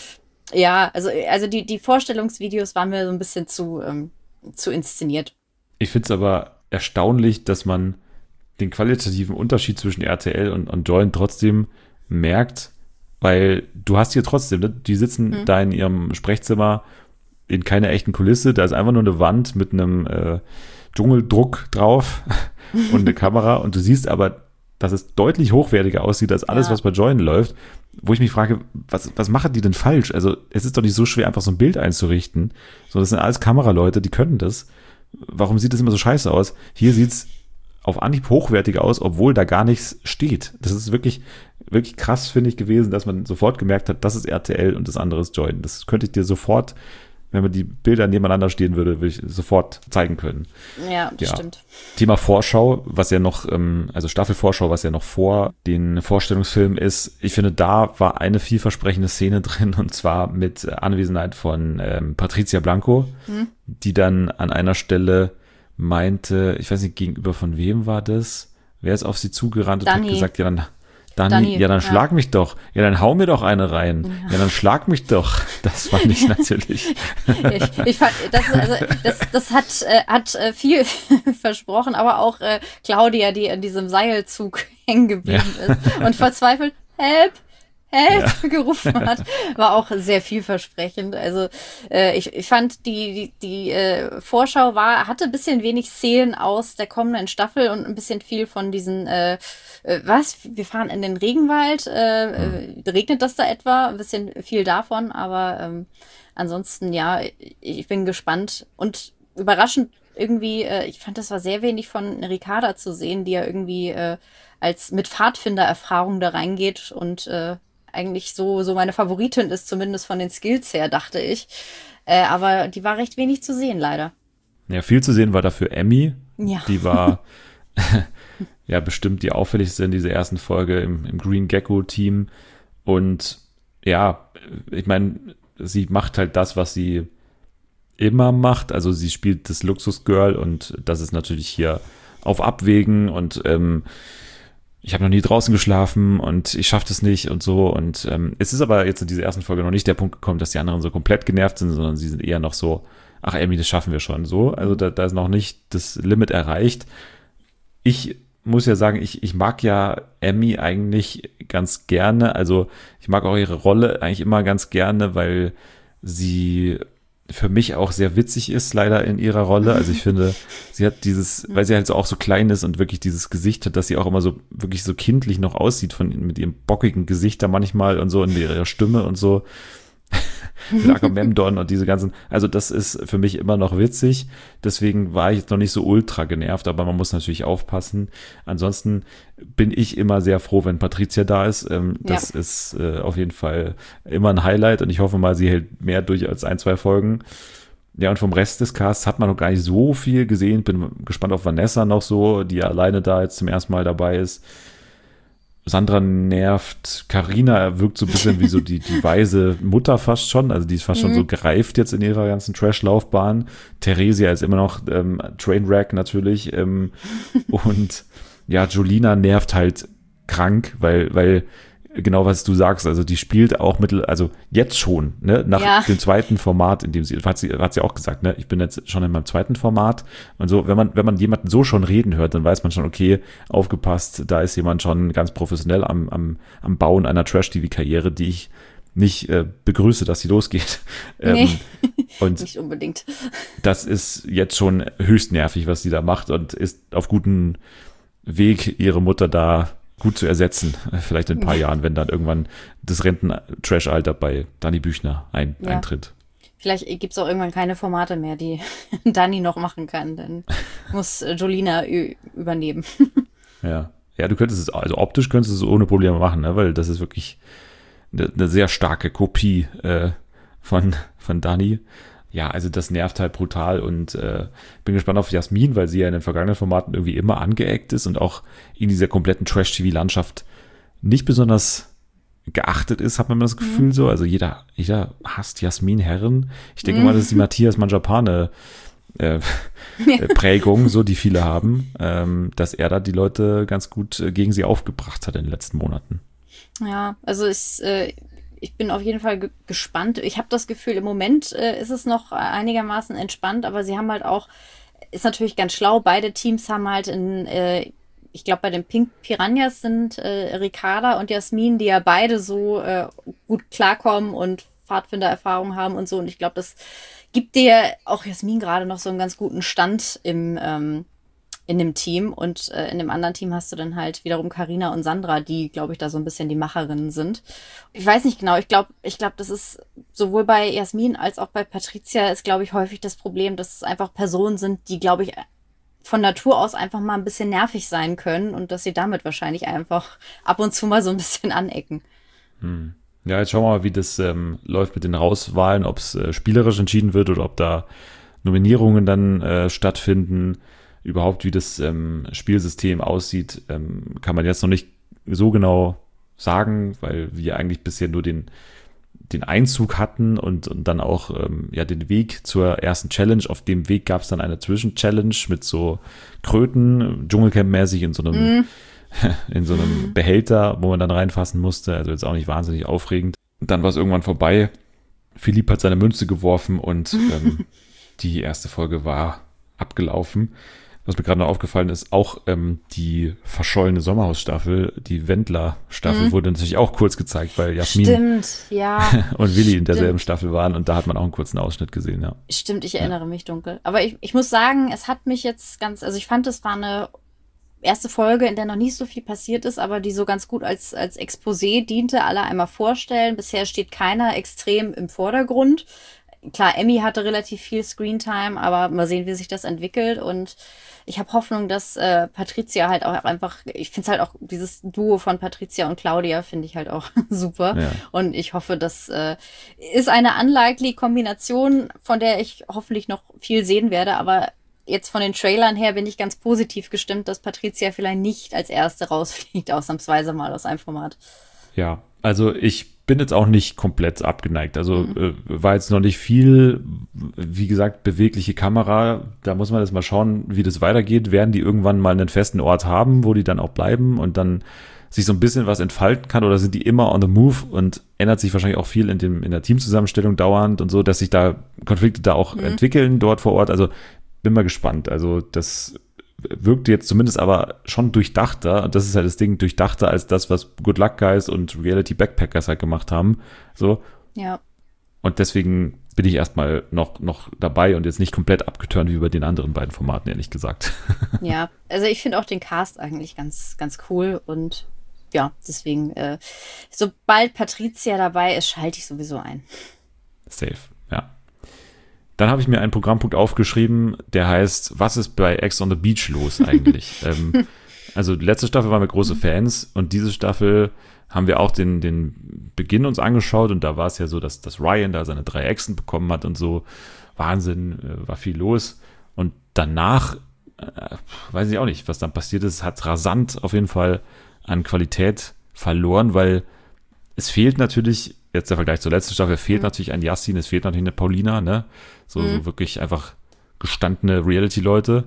ja, also, also die, die Vorstellungsvideos waren mir so ein bisschen zu, ähm, zu inszeniert. Ich finde es aber erstaunlich, dass man den qualitativen Unterschied zwischen R T L und, und Join trotzdem merkt, weil du hast hier trotzdem, ne, die sitzen Mhm. da in ihrem Sprechzimmer in keiner echten Kulisse, da ist einfach nur eine Wand mit einem äh, Dschungeldruck drauf und eine Kamera und du siehst aber, dass es deutlich hochwertiger aussieht als alles, Ja. was bei Join läuft, wo ich mich frage, was, was machen die denn falsch? Also es ist doch nicht so schwer, einfach so ein Bild einzurichten, sondern das sind alles Kameraleute, die können das. Warum sieht das immer so scheiße aus? Hier sieht's auf Anhieb hochwertig aus, obwohl da gar nichts steht. Das ist wirklich, wirklich krass, finde ich, gewesen, dass man sofort gemerkt hat, das ist R T L und das andere ist Join. Das könnte ich dir sofort, wenn man die Bilder nebeneinander stehen würde, würde ich sofort zeigen können. Ja, das Ja. stimmt. Thema Vorschau, was ja noch, ähm, also Staffelvorschau, was ja noch vor den Vorstellungsfilmen ist. Ich finde, da war eine vielversprechende Szene drin und zwar mit Anwesenheit von ähm, Patricia Blanco, Hm? die dann an einer Stelle meinte, ich weiß nicht, gegenüber von wem war das? Wer ist auf sie zugerannt und hat Dani. gesagt, ja dann, Dani, Dani, ja dann ja. schlag mich doch, ja dann hau mir doch eine rein, ja, dann schlag mich doch. Das fand ich natürlich. Ich, ich fand, das, also, das, das hat, äh, hat äh, viel versprochen, aber auch äh, Claudia, die in diesem Seilzug hängen geblieben ist und verzweifelt, help, Help ja. gerufen hat, war auch sehr vielversprechend. Also äh, ich, ich fand, die, die, die äh, Vorschau war, hatte ein bisschen wenig Szenen aus der kommenden Staffel und ein bisschen viel von diesen, äh, äh, was, wir fahren in den Regenwald, äh, hm. äh, regnet das da etwa? Ein bisschen viel davon, aber ähm, ansonsten, ja, ich bin gespannt und überraschend irgendwie, äh, ich fand, das war sehr wenig von Ricarda zu sehen, die ja irgendwie äh, als mit Pfadfinder-Erfahrung da reingeht und äh, eigentlich so so meine Favoritin ist, zumindest von den Skills her, dachte ich. Äh, aber die war recht wenig zu sehen, leider. Ja, viel zu sehen war dafür Emmy. Ja. Die war ja bestimmt die auffälligste in dieser ersten Folge im, im Green Gecko-Team. Und ja, ich meine, sie macht halt das, was sie immer macht. Also sie spielt das Luxus-Girl und das ist natürlich hier auf Abwägen und ähm, ich habe noch nie draußen geschlafen und ich schaffe das nicht und so. Und ähm, es ist aber jetzt in dieser ersten Folge noch nicht der Punkt gekommen, dass die anderen so komplett genervt sind, sondern sie sind eher noch so, ach Emmy, das schaffen wir schon so. Also da, da ist noch nicht das Limit erreicht. Ich muss ja sagen, ich, ich mag ja Emmy eigentlich ganz gerne. Also ich mag auch ihre Rolle eigentlich immer ganz gerne, weil sie für mich auch sehr witzig ist, leider in ihrer Rolle. Also ich finde, sie hat dieses, weil sie halt so auch so klein ist und wirklich dieses Gesicht hat, dass sie auch immer so wirklich so kindlich noch aussieht von mit ihrem bockigen Gesicht da manchmal und so in ihrer Stimme und so. Mit Agamemnon und diese ganzen, also das ist für mich immer noch witzig, deswegen war ich jetzt noch nicht so ultra genervt, aber man muss natürlich aufpassen. Ansonsten bin ich immer sehr froh, wenn Patricia da ist. Ähm, das ja. ist äh, auf jeden Fall immer ein Highlight und ich hoffe mal, sie hält mehr durch als ein, zwei Folgen. Ja, und vom Rest des Casts hat man noch gar nicht so viel gesehen. Bin gespannt auf Vanessa noch so, die alleine da jetzt zum ersten Mal dabei ist. Sandra nervt, Carina wirkt so ein bisschen wie so die, die weise Mutter fast schon, also die ist fast mhm. schon so gereift jetzt in ihrer ganzen Trash-Laufbahn. Theresia ist immer noch ähm, Trainwreck natürlich ähm, und ja, Jolina nervt halt krank, weil, weil genau was du sagst, also die spielt auch mittel, also jetzt schon, ne, nach ja. dem zweiten Format, in dem sie, hat sie, hat sie auch gesagt, ne, ich bin jetzt schon in meinem zweiten Format und so, wenn man, wenn man jemanden so schon reden hört, dann weiß man schon, okay, aufgepasst, da ist jemand schon ganz professionell am, am, am Bauen einer Trash-T V-Karriere, die ich nicht äh, begrüße, dass sie losgeht. Nee, ähm, und nicht unbedingt. Das ist jetzt schon höchst nervig, was sie da macht und ist auf guten Weg, ihre Mutter da gut zu ersetzen, vielleicht in ein paar ja. Jahren, wenn dann irgendwann das Renten-Trash-Alter bei Dani Büchner ein, ja. eintritt. Vielleicht gibt es auch irgendwann keine Formate mehr, die Dani noch machen kann, dann muss Jolina ü- übernehmen. Ja. Ja, du könntest es, also optisch könntest du es ohne Probleme machen, ne? Weil das ist wirklich eine, eine sehr starke Kopie äh, von, von Dani. Ja, also das nervt halt brutal und äh, bin gespannt auf Jasmin, weil sie ja in den vergangenen Formaten irgendwie immer angeeckt ist und auch in dieser kompletten Trash-T V-Landschaft nicht besonders geachtet ist, hat man das Gefühl mhm. so. Also jeder, jeder hasst Jasmin Herren. Ich denke mhm. mal, das ist die Matthias Manjapane äh, Prägung, so die viele haben, ähm, dass er da die Leute ganz gut äh, gegen sie aufgebracht hat in den letzten Monaten. Ja, also ist äh ich bin auf jeden Fall ge- gespannt. Ich habe das Gefühl, im Moment äh, ist es noch einigermaßen entspannt, aber sie haben halt auch, ist natürlich ganz schlau, beide Teams haben halt in, äh, ich glaube bei den Pink Piranhas sind äh, Ricarda und Jasmin, die ja beide so äh, gut klarkommen und Pfadfindererfahrung haben und so. Und ich glaube, das gibt dir auch Jasmin gerade noch so einen ganz guten Stand im ähm, in dem Team und äh, in dem anderen Team hast du dann halt wiederum Carina und Sandra, die, glaube ich, da so ein bisschen die Macherinnen sind. Ich weiß nicht genau, ich glaube, ich glaube, das ist sowohl bei Jasmin als auch bei Patricia ist, glaube ich, häufig das Problem, dass es einfach Personen sind, die, glaube ich, von Natur aus einfach mal ein bisschen nervig sein können und dass sie damit wahrscheinlich einfach ab und zu mal so ein bisschen anecken. Hm. Ja, jetzt schauen wir mal, wie das ähm, läuft mit den Rauswahlen, ob es äh, spielerisch entschieden wird oder ob da Nominierungen dann äh, stattfinden. Überhaupt, wie das ähm, Spielsystem aussieht, ähm, kann man jetzt noch nicht so genau sagen, weil wir eigentlich bisher nur den, den Einzug hatten und, und dann auch ähm, ja den Weg zur ersten Challenge. Auf dem Weg gab es dann eine Zwischen-Challenge mit so Kröten, Dschungelcamp-mäßig in so einem, mm. in so einem Behälter, wo man dann reinfassen musste. Also jetzt auch nicht wahnsinnig aufregend. Und dann war es irgendwann vorbei. Philipp hat seine Münze geworfen und ähm, die erste Folge war abgelaufen. was mir gerade noch aufgefallen ist, auch ähm, die verschollene Sommerhausstaffel, die Wendler-Staffel, Mhm. wurde natürlich auch kurz gezeigt, weil Jasmin Stimmt, ja. und Willi in derselben Stimmt. Staffel waren und da hat man auch einen kurzen Ausschnitt gesehen, ja. Stimmt, ich erinnere mich dunkel. Aber ich, ich muss sagen, es hat mich jetzt ganz, also ich fand, es war eine erste Folge, in der noch nicht so viel passiert ist, aber die so ganz gut als, als Exposé diente, alle einmal vorstellen. Bisher steht keiner extrem im Vordergrund. Klar, Emmy hatte relativ viel Screentime, aber mal sehen, wie sich das entwickelt. Und ich habe Hoffnung, dass äh, Patricia halt auch einfach, ich finde es halt auch, dieses Duo von Patricia und Claudia finde ich halt auch super. Ja. Und ich hoffe, das äh, ist eine unlikely Kombination, von der ich hoffentlich noch viel sehen werde. Aber jetzt von den Trailern her bin ich ganz positiv gestimmt, dass Patricia vielleicht nicht als Erste rausfliegt, ausnahmsweise mal aus einem Format. Ja, also ich bin jetzt auch nicht komplett abgeneigt. Also äh, war jetzt noch nicht viel, wie gesagt, bewegliche Kamera. Da muss man jetzt mal schauen, wie das weitergeht. Werden die irgendwann mal einen festen Ort haben, wo die dann auch bleiben und dann sich so ein bisschen was entfalten kann, oder sind die immer on the move und ändert sich wahrscheinlich auch viel in dem in der Teamzusammenstellung dauernd und so, dass sich da Konflikte da auch Mhm. entwickeln dort vor Ort. Also bin mal gespannt. Also das wirkte jetzt zumindest aber schon durchdachter, und das ist halt das Ding, durchdachter als das, was Good Luck Guys und Reality Backpackers halt gemacht haben. So. Ja. Und deswegen bin ich erstmal noch, noch dabei und jetzt nicht komplett abgeturnt wie bei den anderen beiden Formaten, ehrlich gesagt. Ja, also ich finde auch den Cast eigentlich ganz, ganz cool und ja, deswegen, äh, sobald Patricia dabei ist, schalte ich sowieso ein. Safe, ja. Dann habe ich mir einen Programmpunkt aufgeschrieben, der heißt, was ist bei Ex on the Beach los eigentlich? ähm, also letzte Staffel waren wir große Fans und diese Staffel haben wir auch den, den Beginn uns angeschaut und da war es ja so, dass, dass Ryan da seine drei Exen bekommen hat und so. Wahnsinn, äh, war viel los. Und danach, äh, weiß ich auch nicht, was dann passiert ist, hat rasant auf jeden Fall an Qualität verloren, weil es fehlt natürlich, jetzt der Vergleich zur letzten Staffel, fehlt Mhm. natürlich ein Yassin, es fehlt natürlich eine Paulina, ne? So, Mhm. so wirklich einfach gestandene Reality-Leute.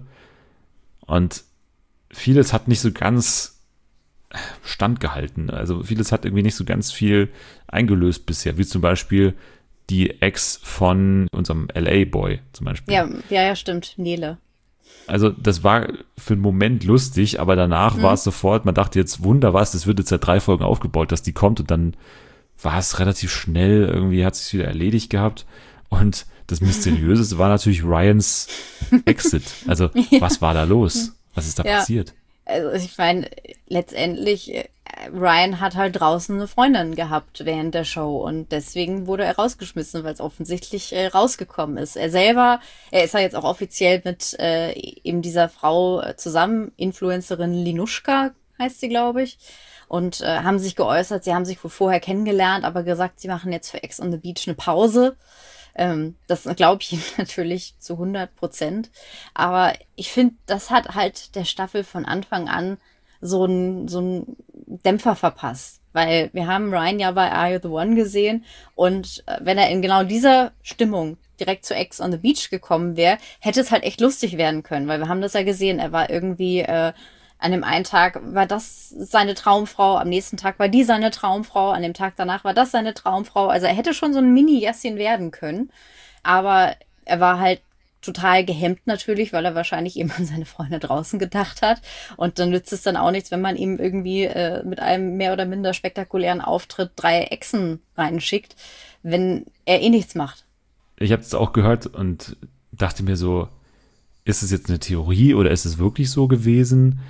Und vieles hat nicht so ganz standgehalten. Also vieles hat irgendwie nicht so ganz viel eingelöst bisher, wie zum Beispiel die Ex von unserem L A-Boy zum Beispiel. Ja, ja, ja, stimmt. Nele. Also das war für einen Moment lustig, aber danach Mhm. war es sofort, man dachte jetzt, wunder was, das wird jetzt seit drei Folgen aufgebaut, dass die kommt und dann war es relativ schnell, irgendwie hat sich wieder erledigt gehabt und das Mysteriöseste war natürlich Ryans Exit. Also was war da los? Was ist da Ja. passiert? Also ich meine, letztendlich, äh, Ryan hat halt draußen eine Freundin gehabt während der Show und deswegen wurde er rausgeschmissen, weil es offensichtlich äh, rausgekommen ist. Er selber, er ist ja jetzt auch offiziell mit äh, eben dieser Frau äh, zusammen, Influencerin Linuschka heißt sie, glaube ich, und äh, haben sich geäußert, sie haben sich wohl vorher kennengelernt, aber gesagt, sie machen jetzt für Ex on the Beach eine Pause. Ähm, das glaube ich ihm natürlich zu hundert Prozent. Aber ich finde, das hat halt der Staffel von Anfang an so einen so einen Dämpfer verpasst. Weil wir haben Ryan ja bei Are You the One gesehen und äh, wenn er in genau dieser Stimmung direkt zu Ex on the Beach gekommen wäre, hätte es halt echt lustig werden können, weil wir haben das ja gesehen. Er war irgendwie äh, an dem einen Tag war das seine Traumfrau, am nächsten Tag war die seine Traumfrau, an dem Tag danach war das seine Traumfrau. Also er hätte schon so ein Mini-Yassin werden können, aber er war halt total gehemmt natürlich, weil er wahrscheinlich eben an seine Freunde draußen gedacht hat. Und dann nützt es dann auch nichts, wenn man ihm irgendwie äh, mit einem mehr oder minder spektakulären Auftritt drei Echsen reinschickt, wenn er eh nichts macht. Ich habe es auch gehört und dachte mir so, ist es jetzt eine Theorie oder ist es wirklich so gewesen?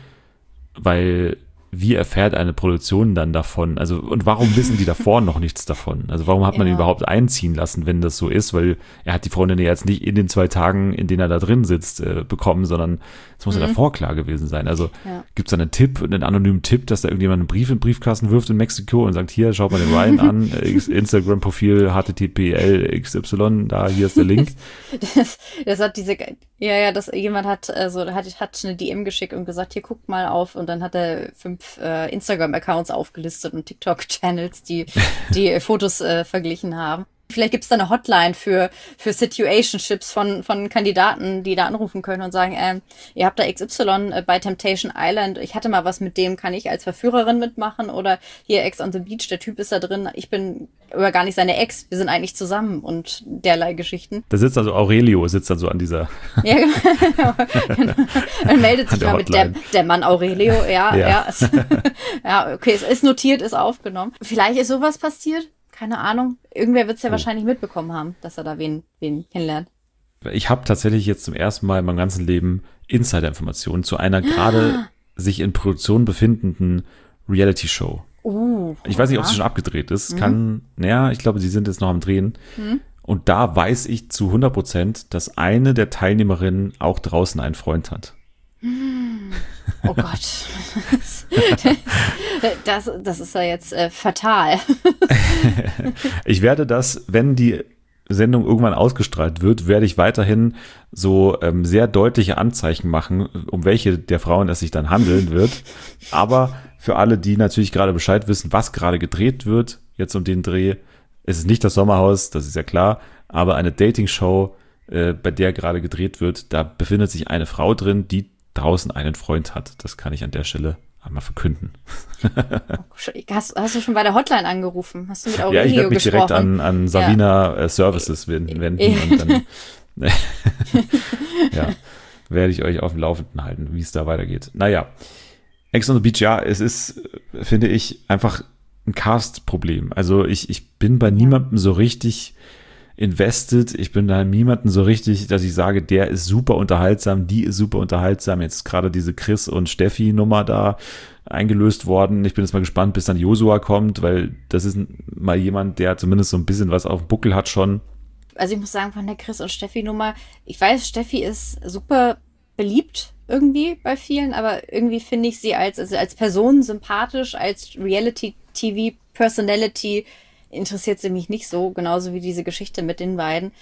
Weil wie erfährt eine Produktion dann davon? Also, und warum wissen die davor noch nichts davon? Also, warum hat man Ja. ihn überhaupt einziehen lassen, wenn das so ist? Weil er hat die Freundin ja jetzt nicht in den zwei Tagen, in denen er da drin sitzt, äh, bekommen, sondern es muss ja davor klar gewesen sein. Also, Ja. gibt es da einen Tipp, einen anonymen Tipp, dass da irgendjemand einen Brief in den Briefkasten wirft in Mexiko und sagt, hier, schaut mal den Ryan an, äh, Instagram-Profil H T T P L X Y, da, hier ist der Link. Das, das hat diese, ja, ja, das jemand hat äh, so hat, hat eine D M geschickt und gesagt, hier guckt mal auf und dann hat er fünf äh, Instagram-Accounts aufgelistet und TikTok-Channels, die die Fotos äh, verglichen haben. Vielleicht gibt's da eine Hotline für für Situationships von von Kandidaten, die da anrufen können und sagen, ähm, ihr habt da X Y äh, bei Temptation Island, ich hatte mal was mit dem, kann ich als Verführerin mitmachen oder hier Ex on the Beach, der Typ ist da drin, ich bin oder gar nicht seine Ex, wir sind eigentlich zusammen und derlei Geschichten. Da sitzt also Aurelio, sitzt dann so an dieser... Ja, genau. genau. Dann meldet sich der mal mit der, Hotline. der Mann Aurelio, ja, Ja. ja. es- Ja, okay, es ist notiert, ist aufgenommen. Vielleicht ist sowas passiert, keine Ahnung. Irgendwer wird es ja Oh. wahrscheinlich mitbekommen haben, dass er da wen, wen kennenlernt. Ich habe tatsächlich jetzt zum ersten Mal in meinem ganzen Leben Insider-Informationen zu einer gerade sich in Produktion befindenden Reality-Show. Uh, Ich weiß nicht, ob ja. sie schon abgedreht ist. Kann, naja, ich glaube, sie sind jetzt noch am Drehen. Und da weiß ich zu hundert Prozent, dass eine der Teilnehmerinnen auch draußen einen Freund hat. Oh Gott. Das, das ist ja jetzt äh, fatal. Ich werde das, wenn die Sendung irgendwann ausgestrahlt wird, werde ich weiterhin so ähm, sehr deutliche Anzeichen machen, um welche der Frauen es sich dann handeln wird. Aber für alle, die natürlich gerade Bescheid wissen, was gerade gedreht wird, jetzt um den Dreh, ist es nicht das Sommerhaus, das ist ja klar, aber eine Dating-Show, äh, bei der gerade gedreht wird, da befindet sich eine Frau drin, die draußen einen Freund hat. Das kann ich an der Stelle einmal verkünden. Hast, hast du schon bei der Hotline angerufen? Hast du mit Ja, Aurelio ich werde mich gesprochen? direkt an, an Savina äh, Services wenden, wenden Ja. und dann ja, werde ich euch auf dem Laufenden halten, wie es da weitergeht. Naja, Ex on the Beach, ja, es ist, äh, finde ich, einfach ein Cast-Problem. Also ich, ich bin bei niemandem so richtig invested. Ich bin da niemanden so richtig, dass ich sage, der ist super unterhaltsam, die ist super unterhaltsam. Jetzt gerade diese Chris und Steffi-Nummer da eingelöst worden. Ich bin jetzt mal gespannt, bis dann Josua kommt, weil das ist mal jemand, der zumindest so ein bisschen was auf dem Buckel hat schon. Also ich muss sagen, von der Chris und Steffi-Nummer, ich weiß, Steffi ist super beliebt irgendwie bei vielen, aber irgendwie finde ich sie als, also als Person sympathisch, als Reality-T V-Personality interessiert sie mich nicht so, genauso wie diese Geschichte mit den beiden.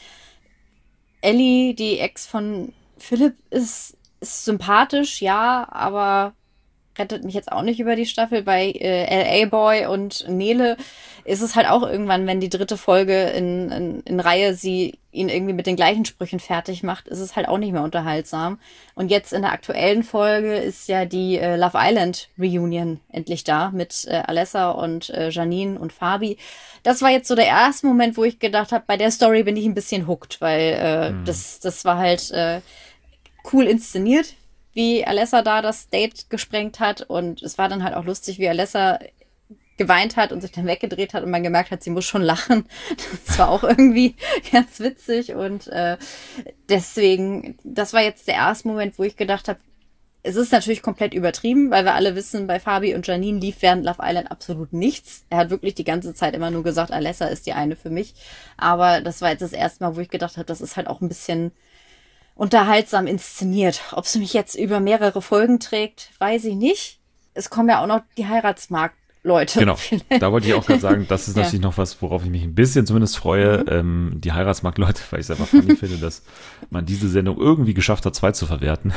Ellie, die Ex von Philipp, ist, ist sympathisch, ja, aber rettet mich jetzt auch nicht über die Staffel. Bei äh, L A Boy und Nele ist es halt auch irgendwann, wenn die dritte Folge in, in, in Reihe sie ihn irgendwie mit den gleichen Sprüchen fertig macht, ist es halt auch nicht mehr unterhaltsam. Und jetzt in der aktuellen Folge ist ja die äh, Love Island Reunion endlich da mit äh, Alessa und äh, Janine und Fabi. Das war jetzt so der erste Moment, wo ich gedacht habe, bei der Story bin ich ein bisschen hooked, weil äh, mhm. das, das war halt äh, cool inszeniert, wie Alessa da das Date gesprengt hat, und es war dann halt auch lustig, wie Alessa geweint hat und sich dann weggedreht hat und man gemerkt hat, sie muss schon lachen. Das war auch irgendwie ganz witzig, und äh, deswegen, das war jetzt der erste Moment, wo ich gedacht habe, es ist natürlich komplett übertrieben, weil wir alle wissen, bei Fabi und Janine lief während Love Island absolut nichts. Er hat wirklich die ganze Zeit immer nur gesagt, Alessa ist die eine für mich, aber das war jetzt das erste Mal, wo ich gedacht habe, das ist halt auch ein bisschen unterhaltsam inszeniert. Ob es mich jetzt über mehrere Folgen trägt, weiß ich nicht. Es kommen ja auch noch die Heiratsmarkt-Leute. Genau, da wollte ich auch gerade sagen, das ist Ja. natürlich noch was, worauf ich mich ein bisschen zumindest freue. Mhm. Ähm, die Heiratsmarkt-Leute, weil ich es einfach funny finde, dass man diese Sendung irgendwie geschafft hat, zwei zu verwerten.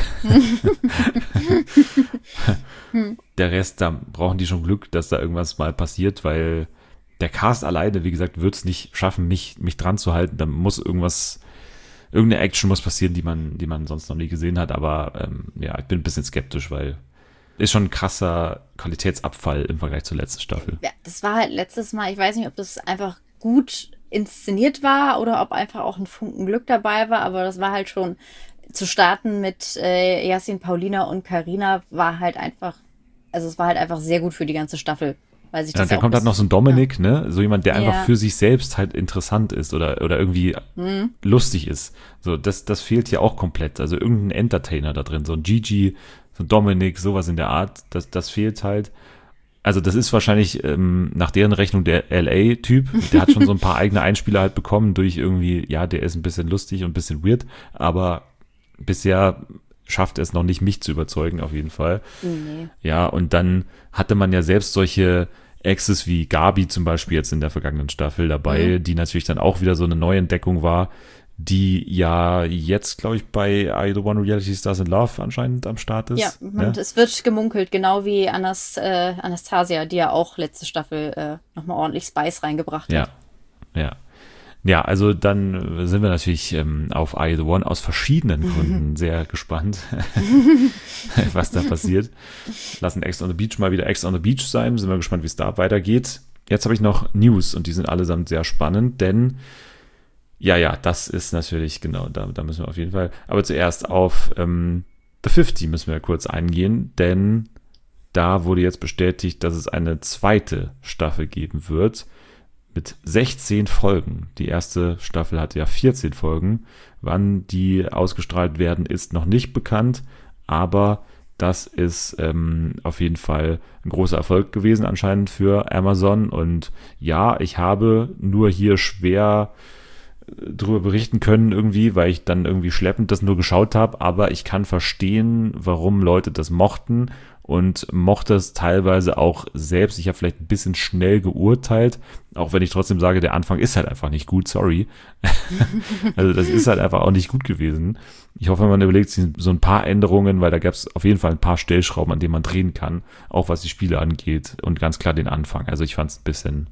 Der Rest, da brauchen die schon Glück, dass da irgendwas mal passiert, weil der Cast alleine, wie gesagt, wird es nicht schaffen, mich, mich dran zu halten. Da muss irgendwas Irgendeine Action muss passieren, die man, die man sonst noch nie gesehen hat, aber ähm, ja, ich bin ein bisschen skeptisch, weil ist schon ein krasser Qualitätsabfall im Vergleich zur letzten Staffel. Ja, das war halt letztes Mal, ich weiß nicht, ob das einfach gut inszeniert war oder ob einfach auch ein Funken Glück dabei war, aber das war halt schon, zu starten mit äh, Yassin, Paulina und Carina war halt einfach, also es war halt einfach sehr gut für die ganze Staffel. Weil sich Ja, das und dann auch kommt halt noch so ein Dominik, ne? So jemand, der einfach Ja. für sich selbst halt interessant ist oder, oder irgendwie Mhm. lustig ist. So, das, das fehlt hier auch komplett. Also irgendein Entertainer da drin, so ein Gigi, so ein Dominik, sowas in der Art, das, das fehlt halt. Also das ist wahrscheinlich ähm, nach deren Rechnung der L A-Typ. Der hat schon so ein paar eigene Einspieler halt bekommen durch irgendwie, ja, der ist ein bisschen lustig und ein bisschen weird, aber bisher schafft es noch nicht, mich zu überzeugen, auf jeden Fall. Nee. Ja, und dann hatte man ja selbst solche Exes wie Gabi zum Beispiel jetzt in der vergangenen Staffel dabei, Mhm. die natürlich dann auch wieder so eine Neuentdeckung war, die ja jetzt, glaube ich, bei Are You the One Reality Stars in Love anscheinend am Start ist. Ja, und es wird gemunkelt, genau wie Anas, äh, Anastasia, die ja auch letzte Staffel äh, nochmal ordentlich Spice reingebracht Ja, hat. ja. Ja, also dann sind wir natürlich ähm, auf Are You the One aus verschiedenen Gründen sehr gespannt, was da passiert. Lassen Ex on the Beach mal wieder Ex on the Beach sein, sind wir gespannt, wie es da weitergeht. jetzt habe ich noch News und die sind allesamt sehr spannend, denn ja, ja, das ist natürlich, genau, da, da müssen wir auf jeden Fall, aber zuerst auf ähm, The fünfzig müssen wir kurz eingehen, denn da wurde jetzt bestätigt, dass es eine zweite Staffel geben wird mit sechzehn Folgen. Die erste Staffel hatte ja vierzehn Folgen. Wann die ausgestrahlt werden, ist noch nicht bekannt, aber das ist ähm, auf jeden Fall ein großer Erfolg gewesen anscheinend für Amazon. Und ja, ich habe nur hier schwer drüber berichten können irgendwie, weil ich dann irgendwie schleppend das nur geschaut habe, aber ich kann verstehen, warum Leute das mochten und mochte es teilweise auch selbst. Ich habe vielleicht ein bisschen schnell geurteilt, auch wenn ich trotzdem sage, der Anfang ist halt einfach nicht gut, sorry. Also das ist halt einfach auch nicht gut gewesen. Ich hoffe, man überlegt sich so ein paar Änderungen, weil da gab es auf jeden Fall ein paar Stellschrauben, an denen man drehen kann, auch was die Spiele angeht und ganz klar den Anfang. Also ich fand es ein bisschen,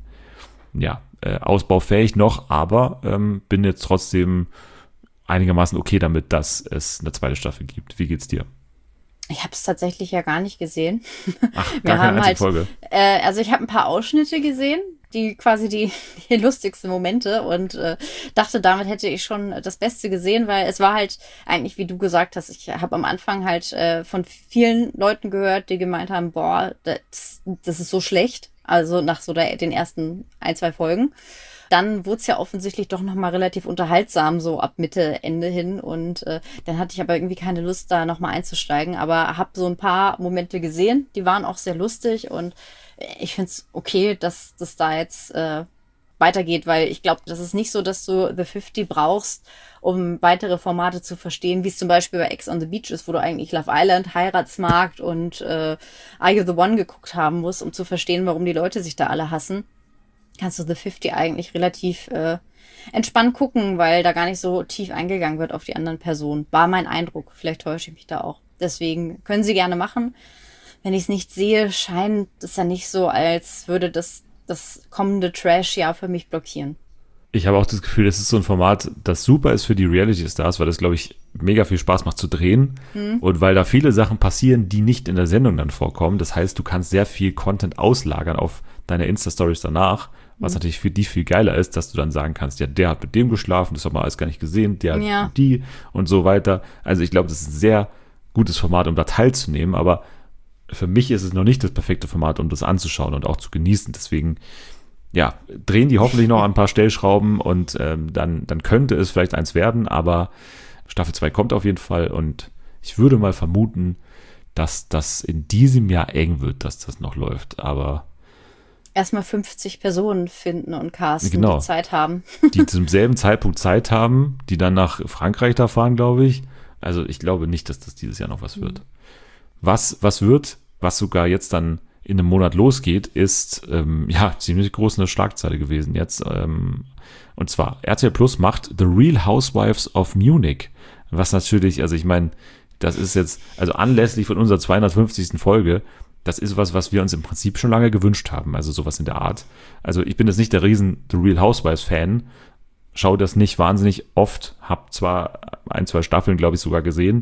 ja, äh, ausbaufähig noch, aber ähm, bin jetzt trotzdem einigermaßen okay damit, dass es eine zweite Staffel gibt. Wie geht's dir? Ich habe es tatsächlich ja gar nicht gesehen. Ach, Wir gar keine haben einzige halt, Folge. Äh, also ich habe ein paar Ausschnitte gesehen, die quasi die, die lustigsten Momente und äh, dachte, damit hätte ich schon das Beste gesehen, weil es war halt eigentlich, wie du gesagt hast, ich habe am Anfang halt äh, von vielen Leuten gehört, die gemeint haben, boah, das, das ist so schlecht. Also nach so der, den ersten ein, zwei Folgen. Dann wurde es ja offensichtlich doch nochmal relativ unterhaltsam, so ab Mitte, Ende hin. Und äh, dann hatte ich aber irgendwie keine Lust, da nochmal einzusteigen. Aber habe so ein paar Momente gesehen, die waren auch sehr lustig. Und ich finde es okay, dass das da jetzt äh, weitergeht, weil ich glaube, das ist nicht so, dass du The fünfzig brauchst, um weitere Formate zu verstehen, wie es zum Beispiel bei Ex on the Beach ist, wo du eigentlich Love Island, Heiratsmarkt und äh, Are You the One geguckt haben musst, um zu verstehen, warum die Leute sich da alle hassen. Kannst du The fünfzig eigentlich relativ äh, entspannt gucken, weil da gar nicht so tief eingegangen wird auf die anderen Personen. War mein Eindruck. Vielleicht täusche ich mich da auch. Deswegen können sie gerne machen. Wenn ich es nicht sehe, scheint es ja nicht so, als würde das das kommende Trash-Jahr für mich blockieren. Ich habe auch das Gefühl, das ist so ein Format, das super ist für die Reality-Stars, weil das, glaube ich, mega viel Spaß macht zu drehen mhm. und weil da viele Sachen passieren, die nicht in der Sendung dann vorkommen. Das heißt, du kannst sehr viel Content auslagern auf deine Insta-Stories danach, was mhm. natürlich für die viel geiler ist, dass du dann sagen kannst, ja, der hat mit dem geschlafen, das haben wir alles gar nicht gesehen, der ja. hat die und so weiter. Also ich glaube, das ist ein sehr gutes Format, um da teilzunehmen, aber für mich ist es noch nicht das perfekte Format, um das anzuschauen und auch zu genießen. Deswegen, ja, drehen die hoffentlich noch ein paar Stellschrauben und ähm, dann, dann könnte es vielleicht eins werden, aber Staffel zwei kommt auf jeden Fall und ich würde mal vermuten, dass das in diesem Jahr eng wird, dass das noch läuft, aber erstmal fünfzig Personen finden und casten, genau. die Zeit haben. Die zum selben Zeitpunkt Zeit haben, die dann nach Frankreich da fahren, glaube ich. Also ich glaube nicht, dass das dieses Jahr noch was wird. Mhm. Was, was wird, was sogar jetzt dann in einem Monat losgeht, ist ähm, ja ziemlich groß eine Schlagzeile gewesen jetzt. Ähm, und zwar R T L Plus macht The Real Housewives of Munich. Was natürlich, also ich meine, das ist jetzt, also anlässlich von unserer zweihundertfünfzigsten Folge, das ist was, was wir uns im Prinzip schon lange gewünscht haben. Also sowas in der Art. Also ich bin jetzt nicht der riesen The Real Housewives Fan, schaue das nicht wahnsinnig oft, habe zwar ein, zwei Staffeln, glaube ich, sogar gesehen,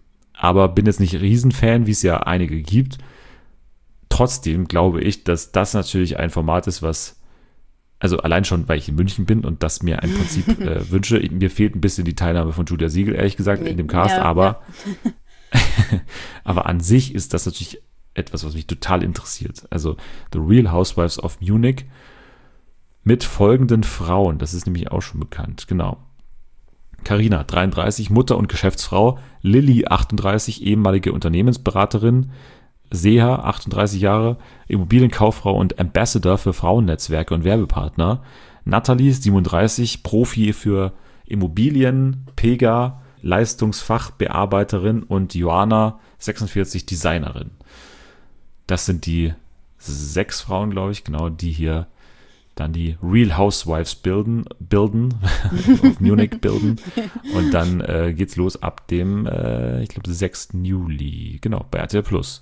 aber bin jetzt nicht Riesenfan, wie es ja einige gibt. Trotzdem glaube ich, dass das natürlich ein Format ist, was, also allein schon, weil ich in München bin und das mir im Prinzip äh, wünsche. Mir fehlt ein bisschen die Teilnahme von Julia Siegel, ehrlich gesagt, in dem Cast, ja, aber, ja. aber an sich ist das natürlich etwas, was mich total interessiert. Also The Real Housewives of Munich mit folgenden Frauen, das ist nämlich auch schon bekannt, genau. Carina, dreiunddreißig, Mutter und Geschäftsfrau. Lilly, achtunddreißig, ehemalige Unternehmensberaterin. Seha, achtunddreißig Jahre, Immobilienkauffrau und Ambassador für Frauennetzwerke und Werbepartner. Nathalie, siebenunddreißig, Profi für Immobilien, Pega, Leistungsfachbearbeiterin und Joanna, sechsundvierzig, Designerin. Das sind die sechs Frauen, glaube ich, genau, die hier dann die Real Housewives bilden, bilden auf Munich bilden. Und dann äh, geht's los ab dem, äh, ich glaube, sechsten Juli. Genau, bei R T L Plus.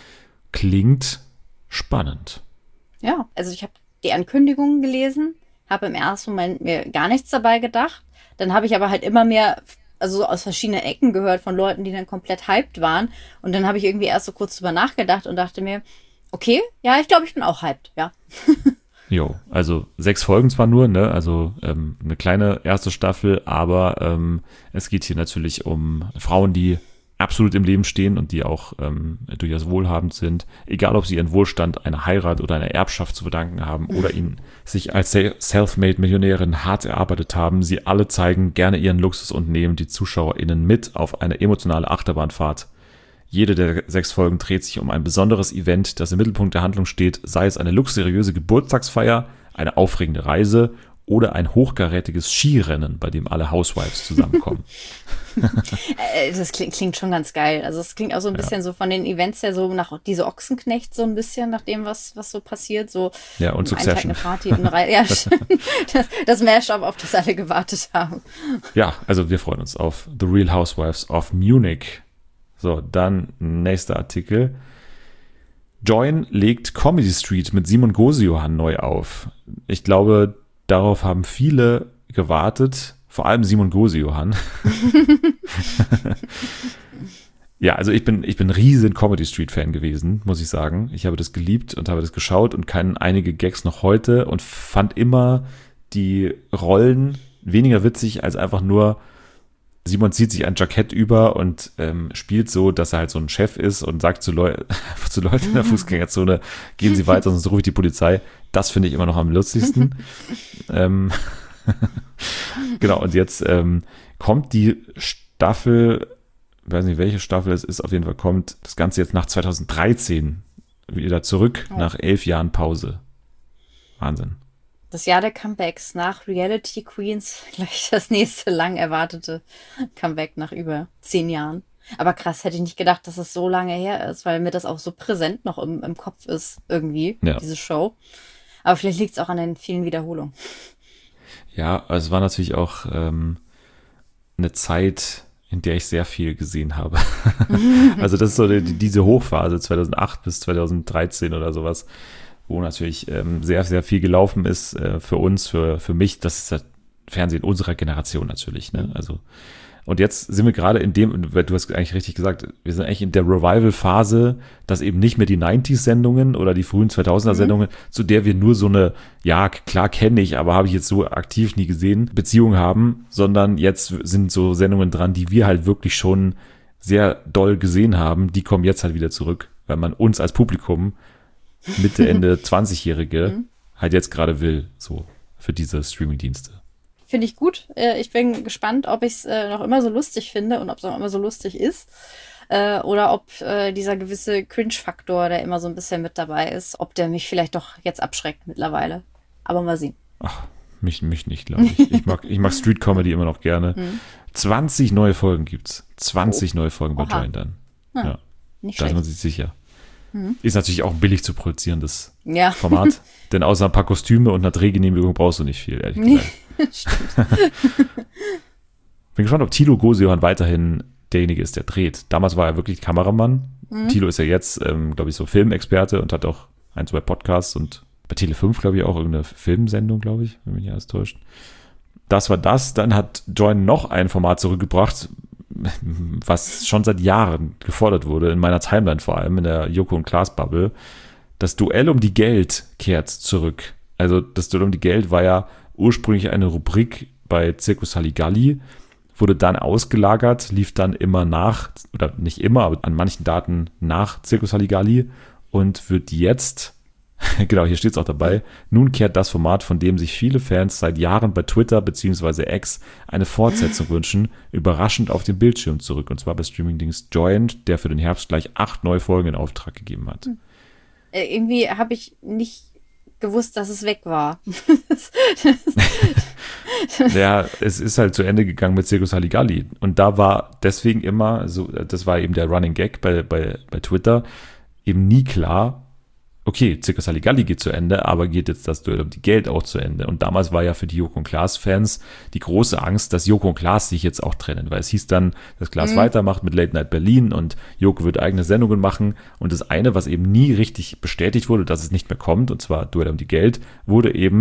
Klingt spannend. Ja, also ich habe die Ankündigungen gelesen, habe im ersten Moment mir gar nichts dabei gedacht. Dann habe ich aber halt immer mehr, also so aus verschiedenen Ecken gehört von Leuten, die dann komplett hyped waren. Und dann habe ich irgendwie erst so kurz drüber nachgedacht und dachte mir, okay, ja, ich glaube, ich bin auch hyped, ja. Jo, also sechs Folgen zwar nur, ne, also ähm, eine kleine erste Staffel, aber ähm, es geht hier natürlich um Frauen, die absolut im Leben stehen und die auch ähm, durchaus wohlhabend sind, egal ob sie ihren Wohlstand einer Heirat oder einer Erbschaft zu verdanken haben oder ihnen sich als Selfmade-Millionärin hart erarbeitet haben, sie alle zeigen gerne ihren Luxus und nehmen die ZuschauerInnen mit auf eine emotionale Achterbahnfahrt. Jede der sechs Folgen dreht sich um ein besonderes Event, das im Mittelpunkt der Handlung steht, sei es eine luxuriöse Geburtstagsfeier, eine aufregende Reise oder ein hochkarätiges Skirennen, bei dem alle Housewives zusammenkommen. Das klingt, klingt schon ganz geil. Also es klingt auch so ein bisschen ja. so von den Events her so nach diese Ochsenknecht so ein bisschen nach dem, was, was so passiert. So ja, und Succession. Ein Tag eine Party und eine Reihe. Ja, das, das Mashup, auf das alle gewartet haben. Ja, also wir freuen uns auf The Real Housewives of Munich. So, dann nächster Artikel. Join legt Comedy Street mit Simon Gosejohann neu auf. Ich glaube, darauf haben viele gewartet, vor allem Simon Gosejohann. Ja, also ich bin, ich bin riesen Comedy Street Fan gewesen, muss ich sagen. Ich habe das geliebt und habe das geschaut und kann einige Gags noch heute und fand immer die Rollen weniger witzig als einfach nur Simon zieht sich ein Jackett über und ähm, spielt so, dass er halt so ein Chef ist und sagt zu, Leu- zu Leuten in der Fußgängerzone, gehen Sie weiter, sonst rufe ich die Polizei. Das finde ich immer noch am lustigsten. ähm, genau, und jetzt ähm, kommt die Staffel, ich weiß nicht, welche Staffel es ist, auf jeden Fall kommt das Ganze jetzt nach zweitausenddreizehn wieder zurück, oh. nach elf Jahren Pause. Wahnsinn. Das Jahr der Comebacks nach Reality Queens, gleich das nächste lang erwartete Comeback nach über zehn Jahren. Aber krass, hätte ich nicht gedacht, dass es so lange her ist, weil mir das auch so präsent noch im, im Kopf ist, irgendwie, ja. diese Show. Aber vielleicht liegt es auch an den vielen Wiederholungen. Ja, also es war natürlich auch ähm, eine Zeit, in der ich sehr viel gesehen habe. Also das ist so die, diese Hochphase zweitausendacht bis zweitausenddreizehn oder sowas, wo natürlich ähm, sehr, sehr viel gelaufen ist äh, für uns, für, für mich. Das ist das Fernsehen unserer Generation natürlich. Ne? Also, und jetzt sind wir gerade in dem, du hast eigentlich richtig gesagt, wir sind eigentlich in der Revival-Phase, dass eben nicht mehr die neunziger-Sendungen oder die frühen zweitausender-Sendungen, mhm. zu der wir nur so eine, ja, klar kenne ich, aber habe ich jetzt so aktiv nie gesehen, Beziehung haben, sondern jetzt sind so Sendungen dran, die wir halt wirklich schon sehr doll gesehen haben, die kommen jetzt halt wieder zurück, weil man uns als Publikum Mitte, Ende zwanzigjährige mhm. halt jetzt gerade will, so für diese Streaming-Dienste. Finde ich gut. Ich bin gespannt, ob ich es noch immer so lustig finde und ob es noch immer so lustig ist. Oder ob dieser gewisse Cringe-Faktor, der immer so ein bisschen mit dabei ist, ob der mich vielleicht doch jetzt abschreckt mittlerweile. Aber mal sehen. Ach, mich, mich nicht, glaube ich. Ich mag, ich mag Street-Comedy immer noch gerne. Mhm. zwanzig neue Folgen gibt's. zwanzig oh. neue Folgen bei Join dann. Ja, ja. Nicht da ist man sich sicher. Ist natürlich auch ein billig zu produzierendes ja. Format. Denn außer ein paar Kostüme und einer Drehgenehmigung brauchst du nicht viel, ehrlich gesagt. Stimmt. Bin gespannt, ob Thilo Gosejohann weiterhin derjenige ist, der dreht. Damals war er wirklich Kameramann. Mhm. Thilo ist ja jetzt, ähm, glaube ich, so Filmexperte und hat auch ein, zwei Podcasts und bei Tele fünf, glaube ich, auch irgendeine Filmsendung, glaube ich, wenn mich nicht alles täuscht. Das war das. Dann hat Join noch ein Format zurückgebracht, was schon seit Jahren gefordert wurde, in meiner Timeline vor allem, in der Joko und Klaas Bubble. Das Duell um die Geld kehrt zurück. Also das Duell um die Geld war ja ursprünglich eine Rubrik bei Circus Halligalli, wurde dann ausgelagert, lief dann immer nach, oder nicht immer, aber an manchen Daten nach Circus Halligalli und wird jetzt, genau, hier steht es auch dabei, nun kehrt das Format, von dem sich viele Fans seit Jahren bei Twitter bzw. X eine Fortsetzung wünschen, überraschend auf den Bildschirm zurück. Und zwar bei Streamingdienst Join, der für den Herbst gleich acht neue Folgen in Auftrag gegeben hat. Äh, irgendwie habe ich nicht gewusst, dass es weg war. Ja, es ist halt zu Ende gegangen mit Circus Halligalli. Und da war deswegen immer, so, das war eben der Running Gag bei, bei, bei Twitter, eben nie klar, okay, Circus Halligalli geht zu Ende, aber geht jetzt das Duell um die Geld auch zu Ende? Und damals war ja für die Joko und Klaas-Fans die große Angst, dass Joko und Klaas sich jetzt auch trennen, weil es hieß dann, dass Klaas mhm. weitermacht mit Late Night Berlin und Joko wird eigene Sendungen machen. Und das eine, was eben nie richtig bestätigt wurde, dass es nicht mehr kommt, und zwar Duell um die Geld, wurde eben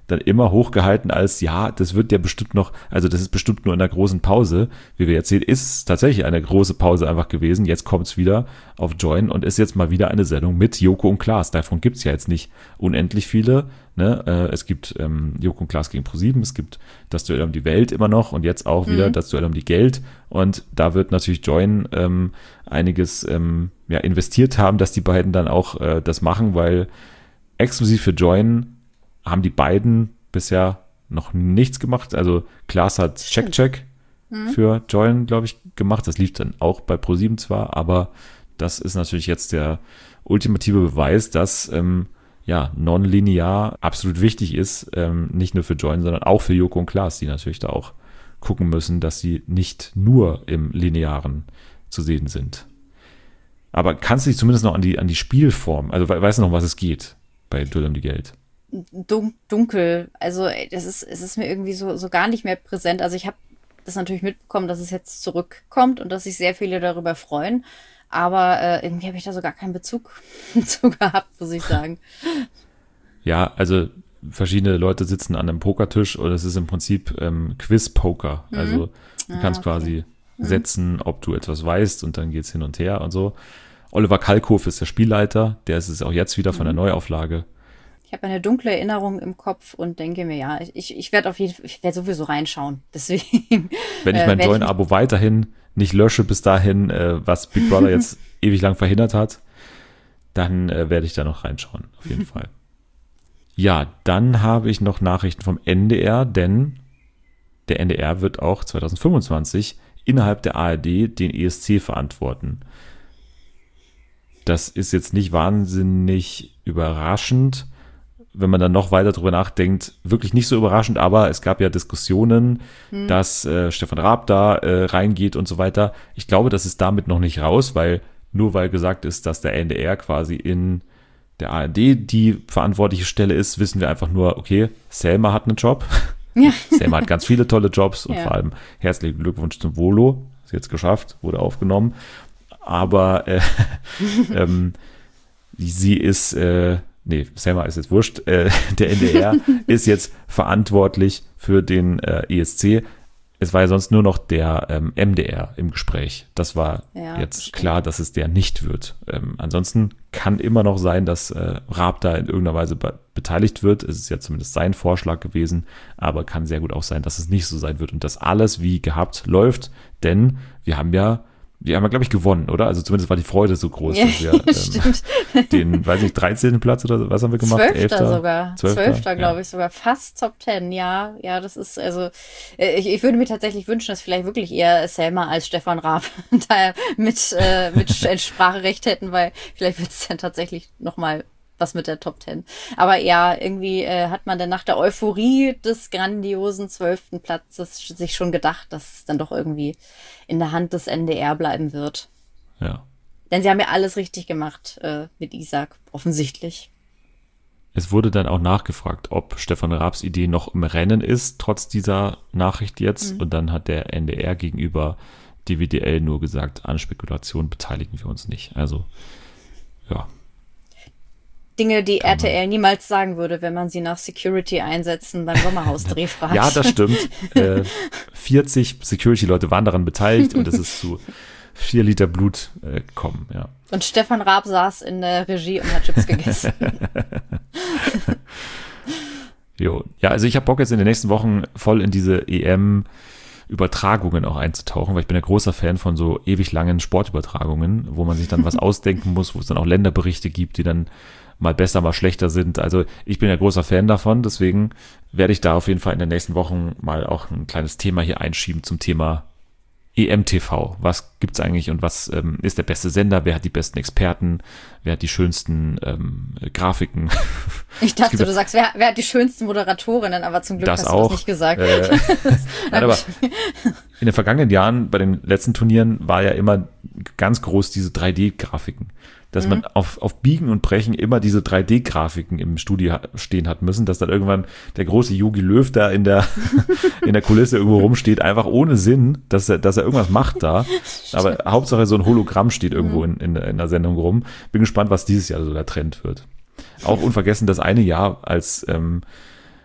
dann immer hochgehalten als, ja, das wird ja bestimmt noch, also das ist bestimmt nur in einer großen Pause. Wie wir jetzt sehen, ist es tatsächlich eine große Pause einfach gewesen. Jetzt kommt es wieder auf Join und ist jetzt mal wieder eine Sendung mit Joko und Klaas. Davon gibt es ja jetzt nicht unendlich viele. Ne? Äh, es gibt ähm, Joko und Klaas gegen ProSieben, es gibt das Duell um die Welt immer noch und jetzt auch wieder mhm. das Duell um die Geld. Und da wird natürlich Join ähm, einiges ähm, ja, investiert haben, dass die beiden dann auch äh, das machen, weil exklusiv für Join haben die beiden bisher noch nichts gemacht. Also Klaas hat Check-Check mhm. für Join, glaube ich, gemacht. Das lief dann auch bei ProSieben zwar, aber das ist natürlich jetzt der ultimative Beweis, dass ähm, ja, nonlinear absolut wichtig ist, ähm, nicht nur für Join, sondern auch für Joko und Klaas, die natürlich da auch gucken müssen, dass sie nicht nur im Linearen zu sehen sind. Aber kannst du dich zumindest noch an die, an die Spielform, also we- weißt du noch, um was es geht bei Duell um die Geld? Dun- dunkel, also das ist, es ist mir irgendwie so, so gar nicht mehr präsent. Also ich habe das natürlich mitbekommen, dass es jetzt zurückkommt und dass sich sehr viele darüber freuen. Aber äh, irgendwie habe ich da so gar keinen Bezug zu gehabt, muss ich sagen. Ja, also verschiedene Leute sitzen an einem Pokertisch und es ist im Prinzip ähm, Quiz-Poker. Mhm. Also du ah, kannst okay. quasi mhm. setzen, ob du etwas weißt und dann geht's hin und her und so. Oliver Kalkofe ist der Spielleiter, der ist es auch jetzt wieder von der Neuauflage. Ich habe eine dunkle Erinnerung im Kopf und denke mir, ja, ich, ich werde auf jeden Fall, ich werde sowieso reinschauen. Deswegen. Wenn ich mein äh, Join-Abo weiterhin nicht lösche bis dahin, äh, was Big Brother jetzt ewig lang verhindert hat, dann äh, werde ich da noch reinschauen, auf jeden Fall. Ja, dann habe ich noch Nachrichten vom N D R, denn der N D R wird auch zwanzig fünfundzwanzig innerhalb der A R D den E S C verantworten. Das ist jetzt nicht wahnsinnig überraschend, wenn man dann noch weiter drüber nachdenkt, wirklich nicht so überraschend, aber es gab ja Diskussionen, hm. dass äh, Stefan Raab da äh, reingeht und so weiter. Ich glaube, das ist damit noch nicht raus, weil nur weil gesagt ist, dass der N D R quasi in der A R D die verantwortliche Stelle ist, wissen wir einfach nur, okay, Selma hat einen Job. Ja. Selma hat ganz viele tolle Jobs und ja. vor allem herzlichen Glückwunsch zum Volo. Ist jetzt geschafft, wurde aufgenommen. Aber äh, ähm, sie ist äh, Nee, Selma ist jetzt wurscht. Äh, der N D R ist jetzt verantwortlich für den äh, E S C. Es war ja sonst nur noch der ähm, M D R im Gespräch. Das war ja, jetzt bestimmt. Klar, dass es der nicht wird. Ähm, ansonsten kann immer noch sein, dass äh, Raab da in irgendeiner Weise be- beteiligt wird. Es ist ja zumindest sein Vorschlag gewesen, aber kann sehr gut auch sein, dass es nicht so sein wird und dass alles wie gehabt läuft. Denn wir haben ja Wir haben ja, glaube ich, gewonnen, oder? Also zumindest war die Freude so groß, ja, dass wir ähm, den, weiß nicht, dreizehnten Platz oder was haben wir gemacht? Zwölfter Elfter sogar. Zwölfter, glaube ja. ich, sogar. Fast Top Ten, ja. Ja, das ist, also, ich, ich würde mir tatsächlich wünschen, dass vielleicht wirklich eher Selma als Stefan Raab da mit, äh, mit Spracherecht hätten, weil vielleicht wird es dann tatsächlich nochmal was mit der Top Ten. Aber ja, irgendwie äh, hat man dann nach der Euphorie des grandiosen zwölften Platzes sich schon gedacht, dass es dann doch irgendwie in der Hand des N D R bleiben wird. Ja. Denn sie haben ja alles richtig gemacht äh, mit Isaac, offensichtlich. Es wurde dann auch nachgefragt, ob Stefan Raabs Idee noch im Rennen ist, trotz dieser Nachricht jetzt. Mhm. Und dann hat der N D R gegenüber D W D L nur gesagt, an Spekulation beteiligen wir uns nicht. Also, ja. Dinge, die Kann R T L man. niemals sagen würde, wenn man sie nach Security einsetzen beim Sommerhausdreh fragt. Ja, das stimmt. äh, vierzig Security-Leute waren daran beteiligt und es ist zu vier Liter Blut äh, gekommen. Ja. Und Stefan Raab saß in der Regie und hat Chips gegessen. Jo. Ja, also ich habe Bock jetzt in den nächsten Wochen voll in diese E M-Übertragungen auch einzutauchen, weil ich bin ein großer Fan von so ewig langen Sportübertragungen, wo man sich dann was ausdenken muss, wo es dann auch Länderberichte gibt, die dann mal besser, mal schlechter sind. Also ich bin ja großer Fan davon, deswegen werde ich da auf jeden Fall in den nächsten Wochen mal auch ein kleines Thema hier einschieben zum Thema E M T V. Was gibt's eigentlich und was ähm, ist der beste Sender? Wer hat die besten Experten? Wer hat die schönsten ähm, Grafiken? Ich dachte, du sagst, wer, wer hat die schönsten Moderatorinnen, aber zum Glück das hast auch, du das nicht gesagt. Äh, Nein, aber in den vergangenen Jahren, bei den letzten Turnieren, war ja immer ganz groß diese drei D-Grafiken. Dass mhm. man auf, auf Biegen und Brechen immer diese drei D-Grafiken im Studio stehen hat müssen, dass dann irgendwann der große Jogi Löw da in der, in der Kulisse irgendwo rumsteht, einfach ohne Sinn, dass er, dass er irgendwas macht da. Aber Hauptsache so ein Hologramm steht irgendwo mhm. in, in, in der Sendung rum. Bin gespannt, was dieses Jahr so der Trend wird. Auch unvergessen das eine Jahr, als ähm,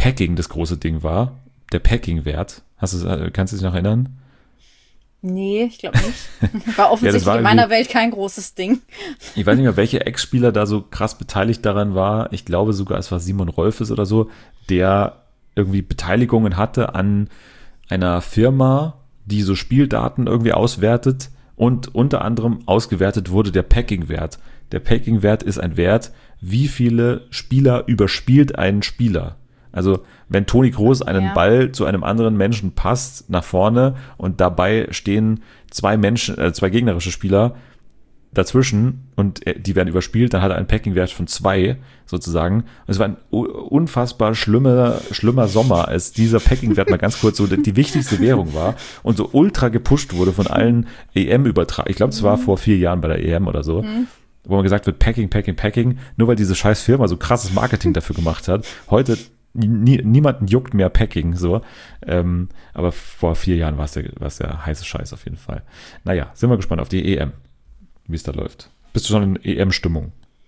Packing das große Ding war. Der Packing-Wert. Hast du, kannst du dich noch erinnern? Nee, ich glaube nicht. War offensichtlich ja, war in meiner Welt kein großes Ding. Ich weiß nicht mehr, welcher Ex-Spieler da so krass beteiligt daran war. Ich glaube sogar, es war Simon Rolfes oder so, der irgendwie Beteiligungen hatte an einer Firma, die so Spieldaten irgendwie auswertet und unter anderem ausgewertet wurde der Packing-Wert. Der Packing-Wert ist ein Wert, wie viele Spieler überspielt einen Spieler. Also wenn Toni Kroos einen Ja. Ball zu einem anderen Menschen passt nach vorne und dabei stehen zwei Menschen, äh, zwei gegnerische Spieler dazwischen und die werden überspielt, dann hat er einen Packing-Wert von zwei sozusagen. Und es war ein unfassbar schlimmer, schlimmer Sommer, als dieser Packing-Wert mal ganz kurz so die wichtigste Währung war und so ultra gepusht wurde von allen E M-Übertragungen. Ich glaube, es war vor vier Jahren bei der E M oder so. Mhm. Wo man gesagt wird, Packing, Packing, Packing, nur weil diese scheiß Firma so krasses Marketing dafür gemacht hat. Heute nie, niemanden juckt mehr Packing, so. Ähm, aber vor vier Jahren war es der, war es der heiße Scheiß auf jeden Fall. Naja, sind wir gespannt auf die E M, wie es da läuft. Bist du schon in E M-Stimmung?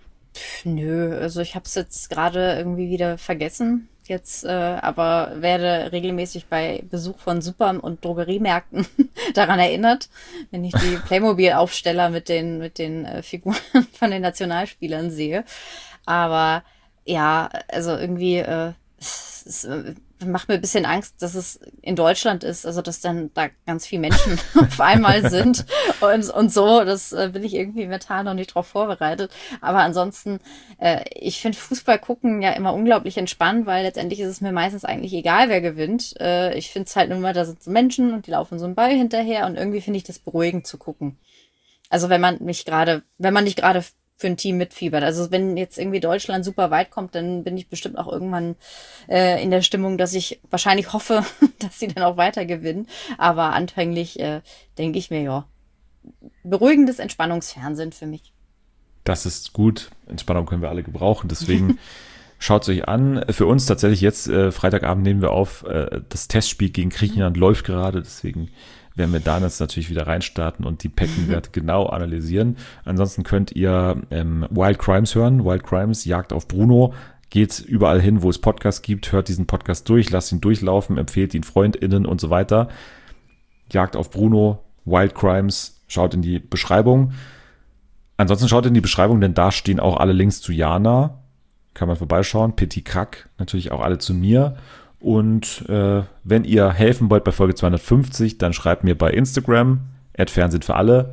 Nö, also ich habe es jetzt gerade irgendwie wieder vergessen. Jetzt äh, aber werde regelmäßig bei Besuch von Super- und Drogeriemärkten daran erinnert, wenn ich die Playmobil-Aufsteller mit den mit den äh, Figuren von den Nationalspielern sehe. Aber ja, also irgendwie äh, es, es äh, macht mir ein bisschen Angst, dass es in Deutschland ist, also dass dann da ganz viele Menschen auf einmal sind und, und so, das äh, bin ich irgendwie mental noch nicht drauf vorbereitet. Aber ansonsten, äh, ich finde Fußball gucken ja immer unglaublich entspannt, weil letztendlich ist es mir meistens eigentlich egal, wer gewinnt. Äh, ich finde es halt nur mal, da sind so Menschen und die laufen so einen Ball hinterher und irgendwie finde ich das beruhigend zu gucken. Also wenn man mich gerade, wenn man nicht gerade für ein Team mitfiebert. Also wenn jetzt irgendwie Deutschland super weit kommt, dann bin ich bestimmt auch irgendwann äh, in der Stimmung, dass ich wahrscheinlich hoffe, dass sie dann auch weiter gewinnen. Aber anfänglich äh, denke ich mir, ja, beruhigendes Entspannungsfernsehen für mich. Das ist gut. Entspannung können wir alle gebrauchen. Deswegen schaut es euch an. Für uns tatsächlich jetzt, äh, Freitagabend nehmen wir auf, äh, das Testspiel gegen Griechenland mhm. läuft gerade. Deswegen werden wir da jetzt natürlich wieder reinstarten und die Packing-Werte genau analysieren. Ansonsten könnt ihr ähm, Wild Crimes hören. Wild Crimes, Jagd auf Bruno. Geht überall hin, wo es Podcasts gibt. Hört diesen Podcast durch, lasst ihn durchlaufen, empfehlt ihn FreundInnen und so weiter. Jagd auf Bruno, Wild Crimes. Schaut in die Beschreibung. Ansonsten schaut in die Beschreibung, denn da stehen auch alle Links zu Jana. Kann man vorbeischauen. Petit Krack, natürlich auch alle zu mir. Und äh, wenn ihr helfen wollt bei Folge zweihundertfünfzig, dann schreibt mir bei Instagram, at Fernsehen für alle.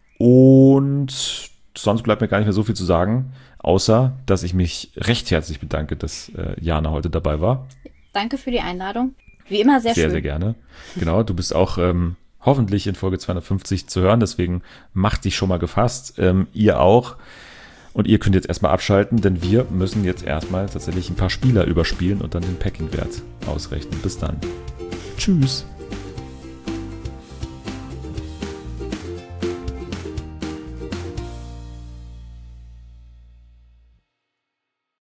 Und sonst bleibt mir gar nicht mehr so viel zu sagen, außer, dass ich mich recht herzlich bedanke, dass äh, Jana heute dabei war. Danke für die Einladung. Wie immer sehr, sehr schön. Sehr, sehr gerne. Genau, du bist auch ähm, hoffentlich in Folge zweihundertfünfzig zu hören, deswegen macht dich schon mal gefasst. Ähm, ihr auch. Und ihr könnt jetzt erstmal abschalten, denn wir müssen jetzt erstmal tatsächlich ein paar Spieler überspielen und dann den Packing-Wert ausrechnen. Bis dann. Tschüss.